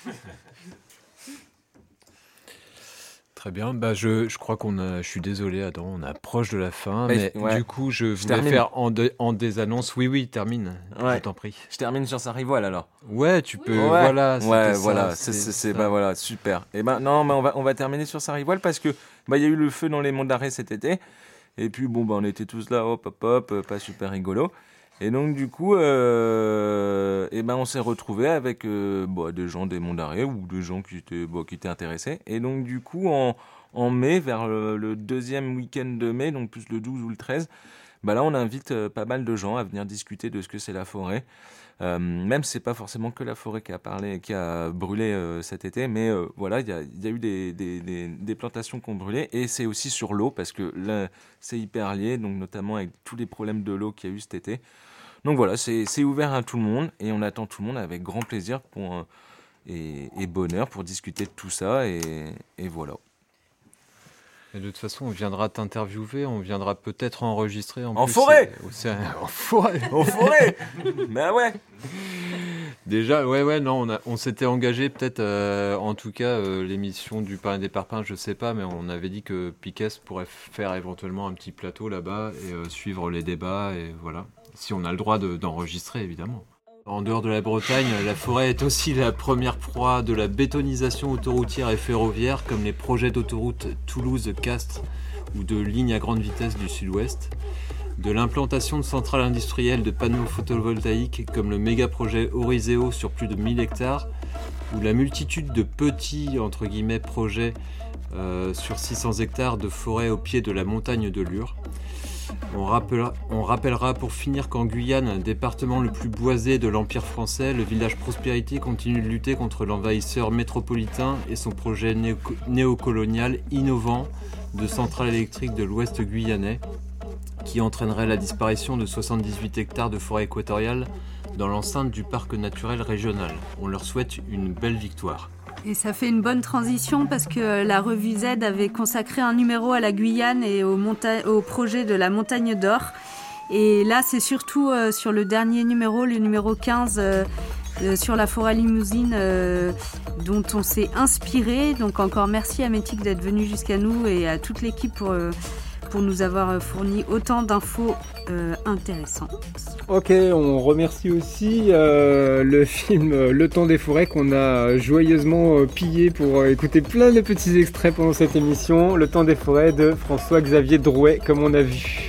Très bien, bah je, je crois qu'on a, je suis désolé Adam, on approche de la fin, mais, mais ouais. du coup je Je voulais termine. faire en, de- en des annonces, oui oui termine, Ouais. je t'en prie. Je termine sur Saint-Rivoal alors. Ouais, tu peux, Ouais, voilà. c'était ouais, ça, voilà, c'est, c'était c'est, c'est- ça. bah voilà, super. Et ben non, mais on va, on va terminer sur Saint-Rivoal parce que bah il y a eu le feu dans les monts d'Arrée cet été, et puis bon bah on était tous là, hop hop hop, euh, pas super rigolo. Et donc du coup, euh, et ben on s'est retrouvés avec euh, bah, des gens des monts d'Arrée ou des gens qui étaient, bah, qui étaient intéressés. Et donc du coup en en mai, vers le, le deuxième week-end de mai, donc plus le douze ou le treize, bah là on invite euh, pas mal de gens à venir discuter de ce que c'est la forêt. Euh, même si c'est pas forcément que la forêt qui a parlé, qui a brûlé euh, cet été, mais euh, voilà, il y a, y a eu des, des, des, des plantations qui ont brûlé, et c'est aussi sur l'eau parce que là c'est hyper lié, donc notamment avec tous les problèmes de l'eau qu'il y a eu cet été. Donc voilà, c'est, c'est ouvert à tout le monde et on attend tout le monde avec grand plaisir pour, euh, et, et bonheur pour discuter de tout ça, et, et voilà. Et de toute façon, on viendra t'interviewer, on viendra peut-être enregistrer. En, En plus, forêt c'est- c'est un- En forêt En forêt Bah ouais. Déjà, ouais, ouais, non, on, a, on s'était engagé peut-être, euh, en tout cas, euh, l'émission du Pain et des Parpings, je sais pas, mais on avait dit que Piquet pourrait faire éventuellement un petit plateau là-bas et euh, suivre les débats, et voilà. Si on a le droit de- d'enregistrer, évidemment. En dehors de la Bretagne, la forêt est aussi la première proie de la bétonisation autoroutière et ferroviaire, comme les projets d'autoroute Toulouse-Castres ou de lignes à grande vitesse du sud-ouest, de l'implantation de centrales industrielles de panneaux photovoltaïques comme le méga-projet Oriseo sur plus de mille hectares, ou la multitude de petits entre guillemets, projets euh, sur six cents hectares de forêt au pied de la montagne de Lure. On rappellera, on rappellera pour finir qu'en Guyane, département le plus boisé de l'Empire français, le village Prospérité continue de lutter contre l'envahisseur métropolitain et son projet néo- néocolonial innovant de centrale électrique de l'ouest guyanais, qui entraînerait la disparition de soixante-dix-huit hectares de forêt équatoriale dans l'enceinte du parc naturel régional. On leur souhaite une belle victoire. Et ça fait une bonne transition parce que la revue Z avait consacré un numéro à la Guyane et au, monta- au projet de la Montagne d'Or. Et là, c'est surtout euh, sur le dernier numéro, le numéro quinze, euh, euh, sur la forêt limousine, euh, dont on s'est inspiré. Donc encore merci à Métic d'être venu jusqu'à nous et à toute l'équipe pour, euh, pour nous avoir fourni autant d'infos euh, intéressantes. Ok, on remercie aussi euh, le film euh, Le Temps des Forêts qu'on a joyeusement euh, pillé pour euh, écouter plein de petits extraits pendant cette émission. Le Temps des Forêts de François-Xavier Drouet, comme on a vu.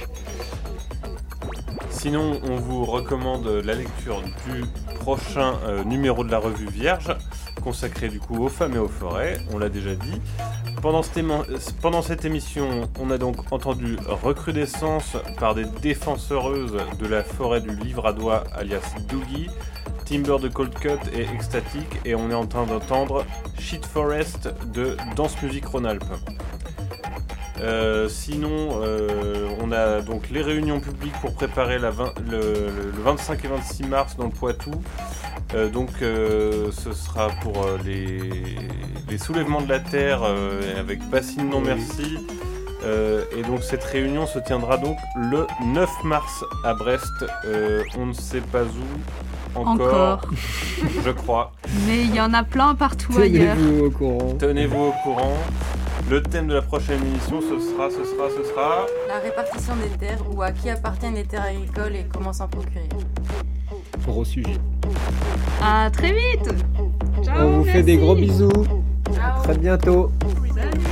Sinon, on vous recommande la lecture du prochain euh, numéro de la revue Vierge, consacré du coup aux femmes et aux forêts, on l'a déjà dit. Pendant cette, émo- pendant cette émission, on a donc entendu Recrudescence par des défenseureuses de la forêt du Livradois, alias Doogie, Timber de Cold Cut et Ecstatic, et on est en train d'entendre Shit Forest de Danse Musique Rhône-Alpes. Euh, sinon, euh, on a donc les réunions publiques pour préparer la vingt, le, le, le vingt-cinq et vingt-six mars dans le Poitou. Euh, donc, euh, ce sera pour euh, les, les soulèvements de la terre euh, avec Bassine Non Merci. Euh, et donc, cette réunion se tiendra donc le neuf mars à Brest. Euh, on ne sait pas où encore, Encore. je crois. Mais il y en a plein partout ailleurs. Tenez-vous au courant. Tenez-vous au courant. Le thème de la prochaine émission, ce sera, ce sera, ce sera... La répartition des terres, ou à qui appartiennent les terres agricoles et comment s'en procurer. Gros sujet. À très vite. On vous fait des gros bisous. À très bientôt. Salut.